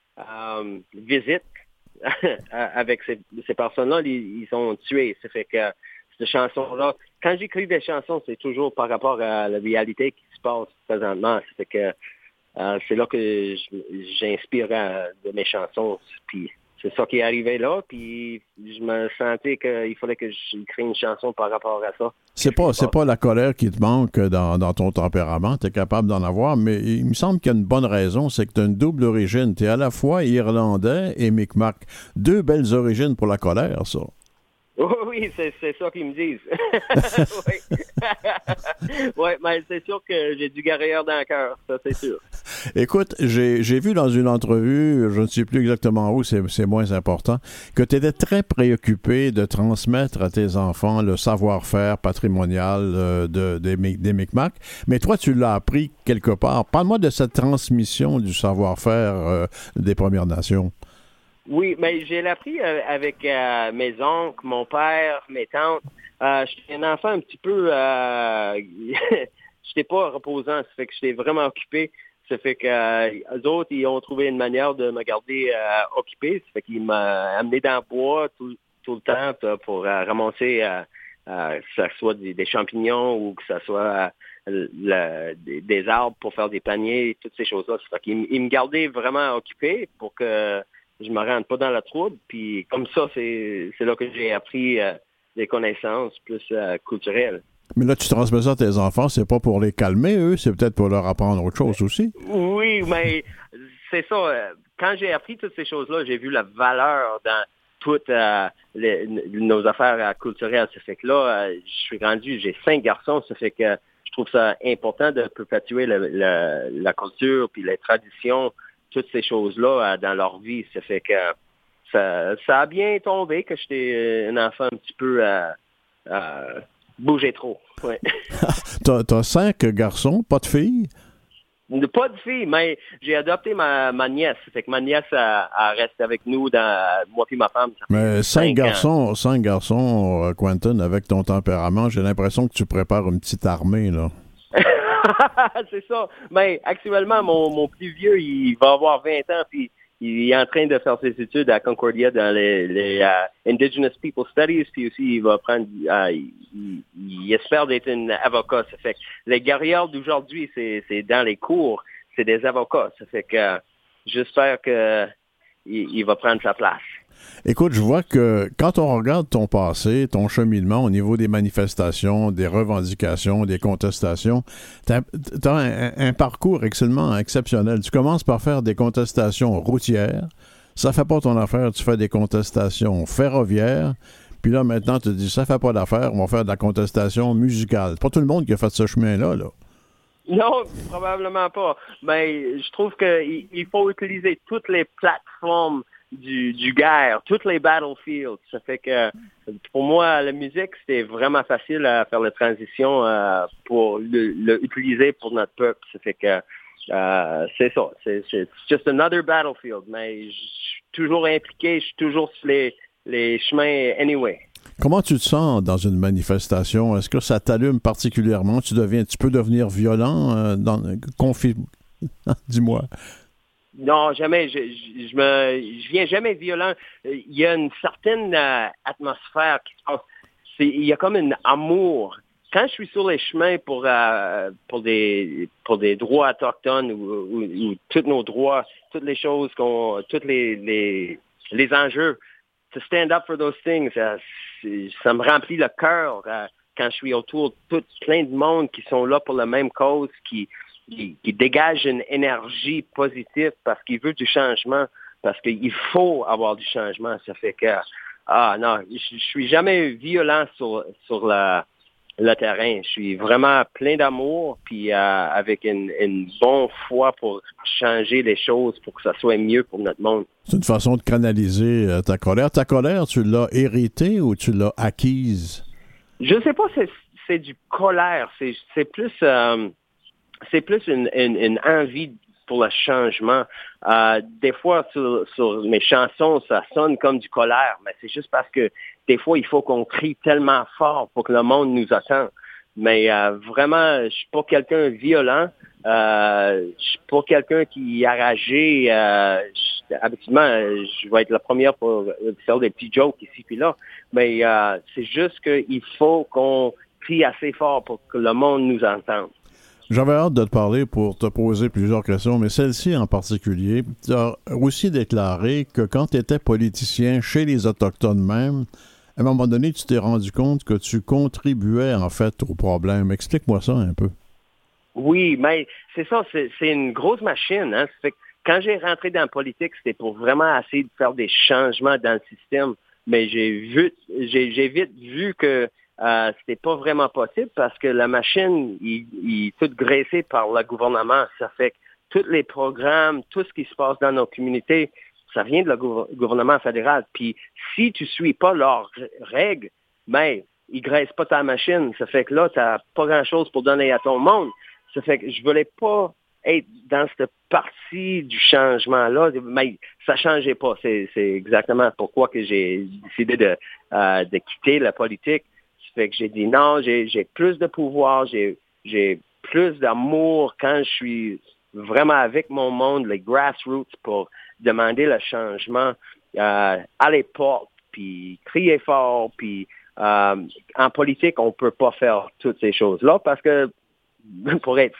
[SPEAKER 9] visite avec ces personnes-là. Ils sont tués. Ça fait que cette chanson-là, quand j'écris des chansons, c'est toujours par rapport à la réalité qui se passe présentement. Ça fait que c'est là que j'inspire de mes chansons. Puis c'est ça qui est arrivé là. Puis je me sentais qu'il fallait que j'écrive une chanson par rapport à ça.
[SPEAKER 2] C'est pas la colère qui te manque dans ton tempérament. Tu es capable d'en avoir, mais il me semble qu'il y a une bonne raison. C'est que tu as une double origine. Tu es à la fois irlandais et Micmac. Deux belles origines pour la colère, ça.
[SPEAKER 9] Oui, c'est ça qu'ils me disent. Oui, mais c'est sûr que j'ai du guerrier dans le cœur, ça c'est sûr.
[SPEAKER 2] Écoute, j'ai vu dans une entrevue, je ne sais plus exactement où, c'est moins important, que tu étais très préoccupé de transmettre à tes enfants le savoir-faire patrimonial des Micmac, mais toi tu l'as appris quelque part. Parle-moi de cette transmission du savoir-faire des Premières Nations.
[SPEAKER 9] Oui, mais j'ai appris avec mes oncles, mon père, mes tantes. J'étais un enfant un petit peu... j'étais pas reposant, ça fait que j'étais vraiment occupé. Ça fait que eux autres, ils ont trouvé une manière de me garder occupé. Ça fait qu'ils m'ont amené dans le bois tout le temps pour ramasser, que ce soit des champignons ou que ce soit des arbres pour faire des paniers, toutes ces choses-là. Ça fait qu'ils me gardaient vraiment occupé pour que je me rende pas dans la trouble. Puis comme ça, c'est là que j'ai appris des connaissances plus culturelles.
[SPEAKER 2] Mais là, tu transmets ça à tes enfants, c'est pas pour les calmer, eux, c'est peut-être pour leur apprendre autre chose aussi.
[SPEAKER 9] Oui, mais c'est ça. Quand j'ai appris toutes ces choses-là, j'ai vu la valeur dans toutes nos affaires culturelles. Ça fait que là, je suis rendu, j'ai 5 garçons, ça fait que je trouve ça important de perpétuer la culture puis les traditions, toutes ces choses-là dans leur vie. Ça fait que ça a bien tombé que j'étais un enfant un petit peu bougé trop. Ouais.
[SPEAKER 2] T'as 5 garçons, pas de filles?
[SPEAKER 9] Pas de fille, mais j'ai adopté ma nièce. Fait que ma nièce, elle reste avec nous, moi et ma femme.
[SPEAKER 2] Mais 5 garçons, Quentin, avec ton tempérament, j'ai l'impression que tu prépares une petite armée, là.
[SPEAKER 9] C'est ça. Mais actuellement, mon plus vieux, il va avoir 20 ans, puis il est en train de faire ses études à Concordia dans les Indigenous People Studies, puis aussi il va prendre, il espère d'être un avocat. Ça fait que les guerrières d'aujourd'hui, c'est dans les cours, c'est des avocats. Ça fait que j'espère que il va prendre sa place.
[SPEAKER 2] Écoute, je vois que quand on regarde ton passé, ton cheminement au niveau des manifestations, des revendications, des contestations, t'as un parcours exceptionnel. Tu commences par faire des contestations routières. Ça fait pas ton affaire. Tu fais des contestations ferroviaires. Puis là, maintenant, tu te dis, ça fait pas d'affaire. On va faire de la contestation musicale. C'est pas tout le monde qui a fait ce chemin-là, là.
[SPEAKER 9] Non, probablement pas. Mais je trouve qu'il faut utiliser toutes les plateformes du guerre, toutes les battlefields. Ça fait que pour moi, la musique, c'était vraiment facile à faire la transition pour l'utiliser pour notre peuple. Ça fait que c'est ça. C'est just another battlefield. Mais je suis toujours impliqué, je suis toujours sur les chemins anyway.
[SPEAKER 2] Comment tu te sens dans une manifestation? Est-ce que ça t'allume particulièrement? Tu peux devenir violent? Dis-moi.
[SPEAKER 9] Non, jamais. Je viens jamais violent. Il y a une certaine atmosphère qui se passe. Il y a comme un amour. Quand je suis sur les chemins pour des droits autochtones ou tous nos droits, toutes les choses tous les enjeux, to stand up for those things, ça me remplit le cœur quand je suis autour de plein de monde qui sont là pour la même cause, qui dégage une énergie positive parce qu'il veut du changement, parce qu'il faut avoir du changement. Ça fait que, non, je suis jamais violent sur le terrain. Je suis vraiment plein d'amour, puis avec une bonne foi pour changer les choses, pour que ça soit mieux pour notre monde.
[SPEAKER 2] C'est une façon de canaliser ta colère. Ta colère, tu l'as héritée ou tu l'as acquise? Je
[SPEAKER 9] sais pas si c'est du colère. C'est plus... c'est plus une envie pour le changement. Des fois, sur mes chansons, ça sonne comme du colère, mais c'est juste parce que des fois, il faut qu'on crie tellement fort pour que le monde nous attende. Mais vraiment, je suis pas quelqu'un violent. Je suis pas quelqu'un qui est enragé. Habituellement, je vais être la première pour faire des petits jokes ici puis là. Mais c'est juste qu'il faut qu'on crie assez fort pour que le monde nous entende.
[SPEAKER 2] J'avais hâte de te parler pour te poser plusieurs questions, mais celle-ci en particulier. Tu as aussi déclaré que quand tu étais politicien chez les Autochtones même, à un moment donné, tu t'es rendu compte que tu contribuais en fait au problème. Explique-moi ça un peu.
[SPEAKER 9] Oui, mais c'est ça, c'est une grosse machine. Hein? Ça fait que quand j'ai rentré dans la politique, c'était pour vraiment essayer de faire des changements dans le système. Mais j'ai vite vu que c'était pas vraiment possible parce que la machine il est toute graissée par le gouvernement. Ça fait que tous les programmes, tout ce qui se passe dans nos communautés, ça vient de le gouvernement fédéral. Puis si tu suis pas leurs règles, ben ils graissent pas ta machine. Ça fait que là, t'as pas grand-chose pour donner à ton monde. Ça fait que je voulais pas être dans cette partie du changement-là, mais ça changeait pas. C'est exactement pourquoi que j'ai décidé de quitter la politique. Fait que j'ai dit non, j'ai plus de pouvoir, j'ai plus d'amour quand je suis vraiment avec mon monde, les grassroots, pour demander le changement à les portes, puis crier fort, puis en politique, on peut pas faire toutes ces choses-là parce que pour être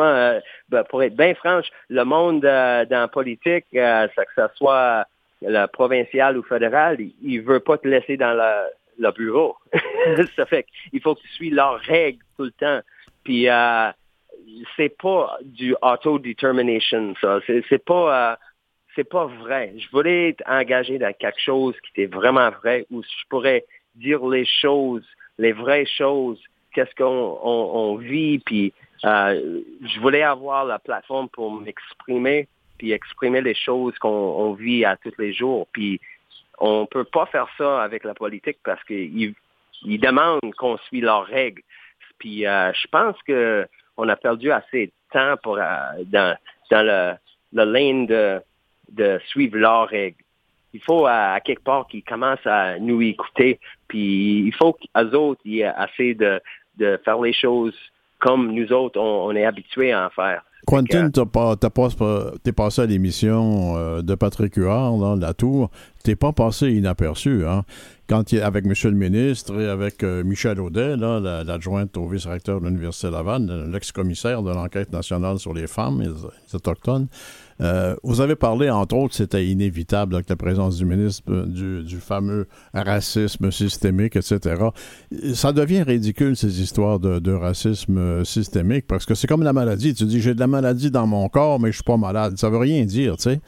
[SPEAKER 9] bien franche, le monde dans la politique, que ce soit le provincial ou fédéral, il veut pas te laisser dans le bureau. Ça fait qu'il faut que tu suis leurs règles tout le temps. Puis c'est pas du auto-determination, ça. C'est pas vrai. Je voulais être engagé dans quelque chose qui était vraiment vrai, où je pourrais dire les choses, les vraies choses, qu'est-ce qu'on vit, puis je voulais avoir la plateforme pour m'exprimer, puis exprimer les choses qu'on vit à tous les jours. Puis on peut pas faire ça avec la politique parce qu'ils demandent qu'on suit leurs règles. Puis je pense que on a perdu assez de temps pour dans le lane de suivre leurs règles. Il faut à quelque part qu'ils commencent à nous écouter, puis il faut qu'eux autres ils essaient de faire les choses comme nous autres, on est habitués à en faire.
[SPEAKER 2] Quentin, t'es passé à l'émission de Patrick Huard, là, La Tour. T'es pas passé inaperçu, hein? Quand avec M. le ministre et avec Michel Audet, là, l'adjointe au vice-recteur de l'Université Laval, l'ex-commissaire de l'enquête nationale sur les femmes et les Autochtones, vous avez parlé, entre autres, c'était inévitable avec la présence du ministre du fameux racisme systémique, etc. Ça devient ridicule, ces histoires de racisme systémique, parce que c'est comme la maladie. Tu dis, j'ai de la maladie dans mon corps, mais je suis pas malade. Ça veut rien dire, tu sais.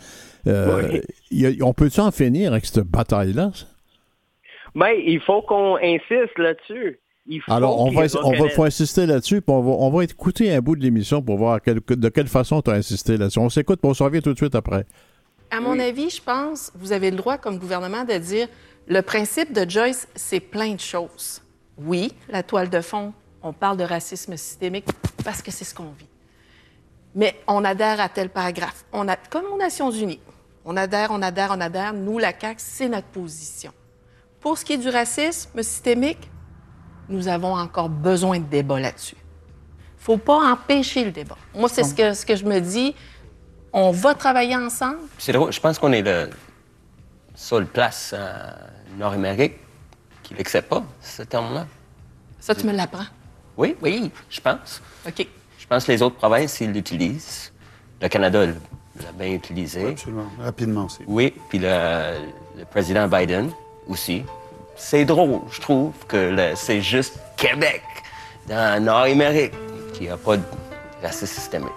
[SPEAKER 2] Oui. On peut-tu en finir avec cette bataille-là?
[SPEAKER 9] Ben, il faut qu'on insiste là-dessus.
[SPEAKER 2] Alors, faut insister là-dessus, puis on va écouter un bout de l'émission pour voir de quelle façon tu as insisté là-dessus. On s'écoute, puis on se revient tout de suite après.
[SPEAKER 10] À mon avis, je pense, vous avez le droit comme gouvernement de dire le principe de Joyce, c'est plein de choses. Oui, la toile de fond, on parle de racisme systémique parce que c'est ce qu'on vit. Mais on adhère à tel paragraphe. Comme aux Nations unies, on adhère. Nous, la CAQ, c'est notre position. Pour ce qui est du racisme systémique, nous avons encore besoin de débat là-dessus. Il ne faut pas empêcher le débat. Moi, c'est ce que je me dis. On va travailler ensemble.
[SPEAKER 11] C'est drôle. Je pense qu'on est la seule place en Nord-Amérique qui n'accepte pas ce terme-là.
[SPEAKER 10] Ça, tu me l'apprends?
[SPEAKER 11] Oui, je pense.
[SPEAKER 10] OK.
[SPEAKER 11] Je pense que les autres provinces, ils l'utilisent. Le Canada l'a bien utilisé.
[SPEAKER 12] Oui, absolument. Rapidement aussi.
[SPEAKER 11] Oui, puis le président Biden aussi. C'est drôle, je trouve, que c'est juste Québec, dans Nord-Amérique, qui n'a pas de racisme systémique.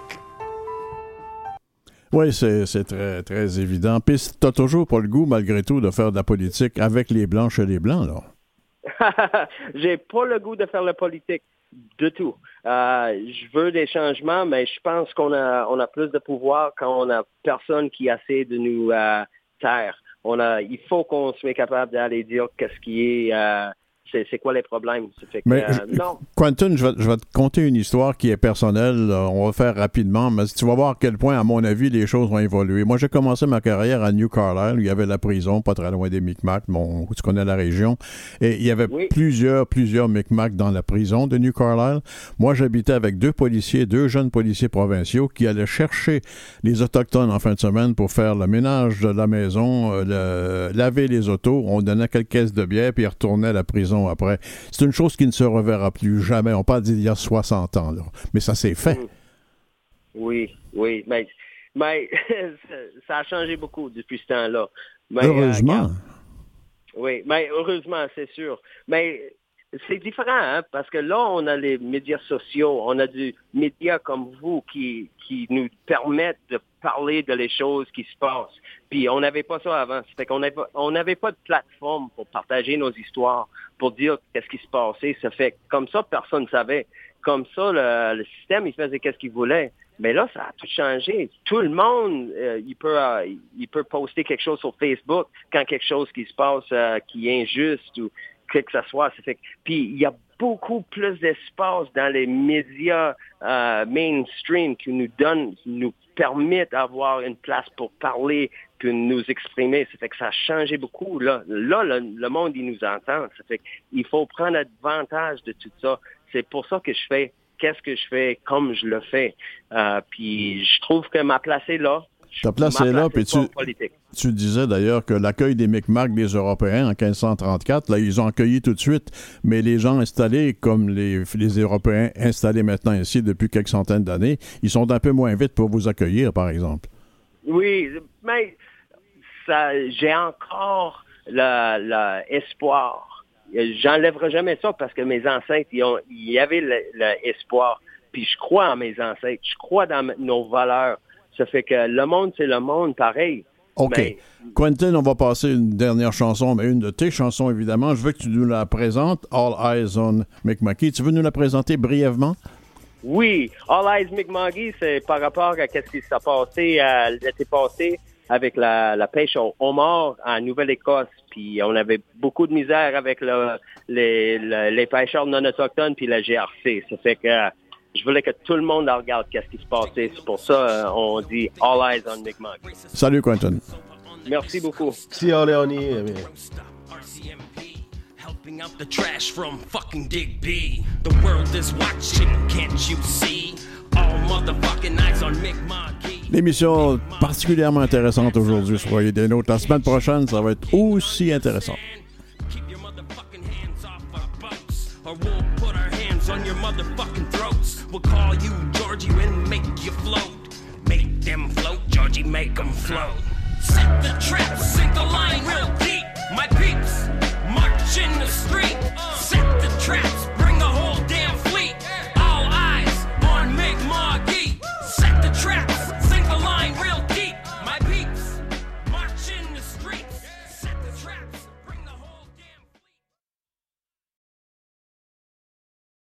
[SPEAKER 2] Oui, c'est très, très évident. Puis t'as toujours pas le goût, malgré tout, de faire de la politique avec les Blancs chez les Blancs, là?
[SPEAKER 9] J'ai pas le goût de faire la politique du tout. Je veux des changements, mais je pense qu'on a plus de pouvoir quand on a personne qui essaie de nous taire. Il faut qu'on soit capable d'aller dire qu'est-ce qui est, c'est quoi les problèmes. Ça fait que,
[SPEAKER 2] mais,
[SPEAKER 9] non.
[SPEAKER 2] Quentin, je vais te conter une histoire qui est personnelle. On va faire rapidement, mais tu vas voir à quel point, à mon avis, les choses vont évoluer. Moi, j'ai commencé ma carrière à New Carlisle, où il y avait la prison, pas très loin des Micmacs, tu connais la région. Et il y avait plusieurs Micmacs dans la prison de New Carlisle. Moi, j'habitais avec deux jeunes policiers provinciaux qui allaient chercher les Autochtones en fin de semaine pour faire le ménage de la maison, laver les autos. On donnait quelques caisses de bière, puis ils retournaient à la prison après. C'est une chose qui ne se reverra plus jamais. On parle d'il y a 60 ans, là. Mais ça s'est fait.
[SPEAKER 9] Oui. Mais ça a changé beaucoup depuis ce temps-là. Mais,
[SPEAKER 2] heureusement.
[SPEAKER 9] Oui, mais heureusement, c'est sûr. Mais c'est différent, hein, parce que là, on a les médias sociaux, on a des médias comme vous qui nous permettent de parler de les choses qui se passent. Puis on n'avait pas ça avant. Ça fait qu'on n'avait pas de plateforme pour partager nos histoires, pour dire qu'est-ce qui se passait. Ça fait comme ça, personne ne savait. Comme ça, le système, il faisait qu'est-ce qu'il voulait. Mais là, ça a tout changé. Tout le monde, il peut poster quelque chose sur Facebook quand quelque chose qui se passe qui est injuste ou que ce soit. Ça fait puis il y a beaucoup plus d'espace dans les médias mainstream qui nous permettent d'avoir une place pour parler, puis nous exprimer. Ça fait que ça a changé beaucoup. Là, le monde, il nous entend. Ça fait qu'il faut prendre advantage de tout ça. C'est pour ça que je fais qu'est-ce que je fais comme je le fais. Puis je trouve que ma place est là.
[SPEAKER 2] Ta place est là, puis tu disais d'ailleurs que l'accueil des Micmacs des Européens en 1534, là, ils ont accueilli tout de suite, mais les gens installés, comme les Européens installés maintenant ici depuis quelques centaines d'années, ils sont un peu moins vite pour vous accueillir, par exemple.
[SPEAKER 9] Oui, mais j'ai encore l'espoir. J'enlèverai jamais ça parce que mes ancêtres, il y avait l'espoir. Puis je crois en mes ancêtres, je crois dans nos valeurs. Ça fait que le monde, c'est le monde pareil.
[SPEAKER 2] OK. Mais... Quentin, on va passer une dernière chanson, mais une de tes chansons, évidemment. Je veux que tu nous la présentes, All Eyes on Mi'kma'ki. Tu veux nous la présenter brièvement?
[SPEAKER 9] Oui. All Eyes Mi'kma'ki, c'est par rapport à ce qui s'est passé l'été passé avec la pêche au homard en Nouvelle-Écosse. Puis on avait beaucoup de misère avec les pêcheurs non autochtones puis la GRC. Ça fait que je voulais que tout le monde regarde qu'est-ce qui se passait. C'est pour ça on dit All Eyes on Mi'kmaq.
[SPEAKER 2] Salut, Quentin.
[SPEAKER 9] Merci beaucoup.
[SPEAKER 1] Si, Léonie.
[SPEAKER 6] Helping out the trash from fucking Dig B. The world is watching, can't you see? All motherfucking eyes on Mi'kmaq.
[SPEAKER 2] L'émission particulièrement intéressante aujourd'hui. Soyez des nôtres. La semaine prochaine, ça va être aussi intéressant.
[SPEAKER 6] Keep your motherfucking hands off our boats, or we'll put our hands on your motherfucking throats. We'll call you Georgie and make you float. Make them float, Georgie, make them float. Set the trap, sink the line real deep. My peeps, march in the street. Set the traps.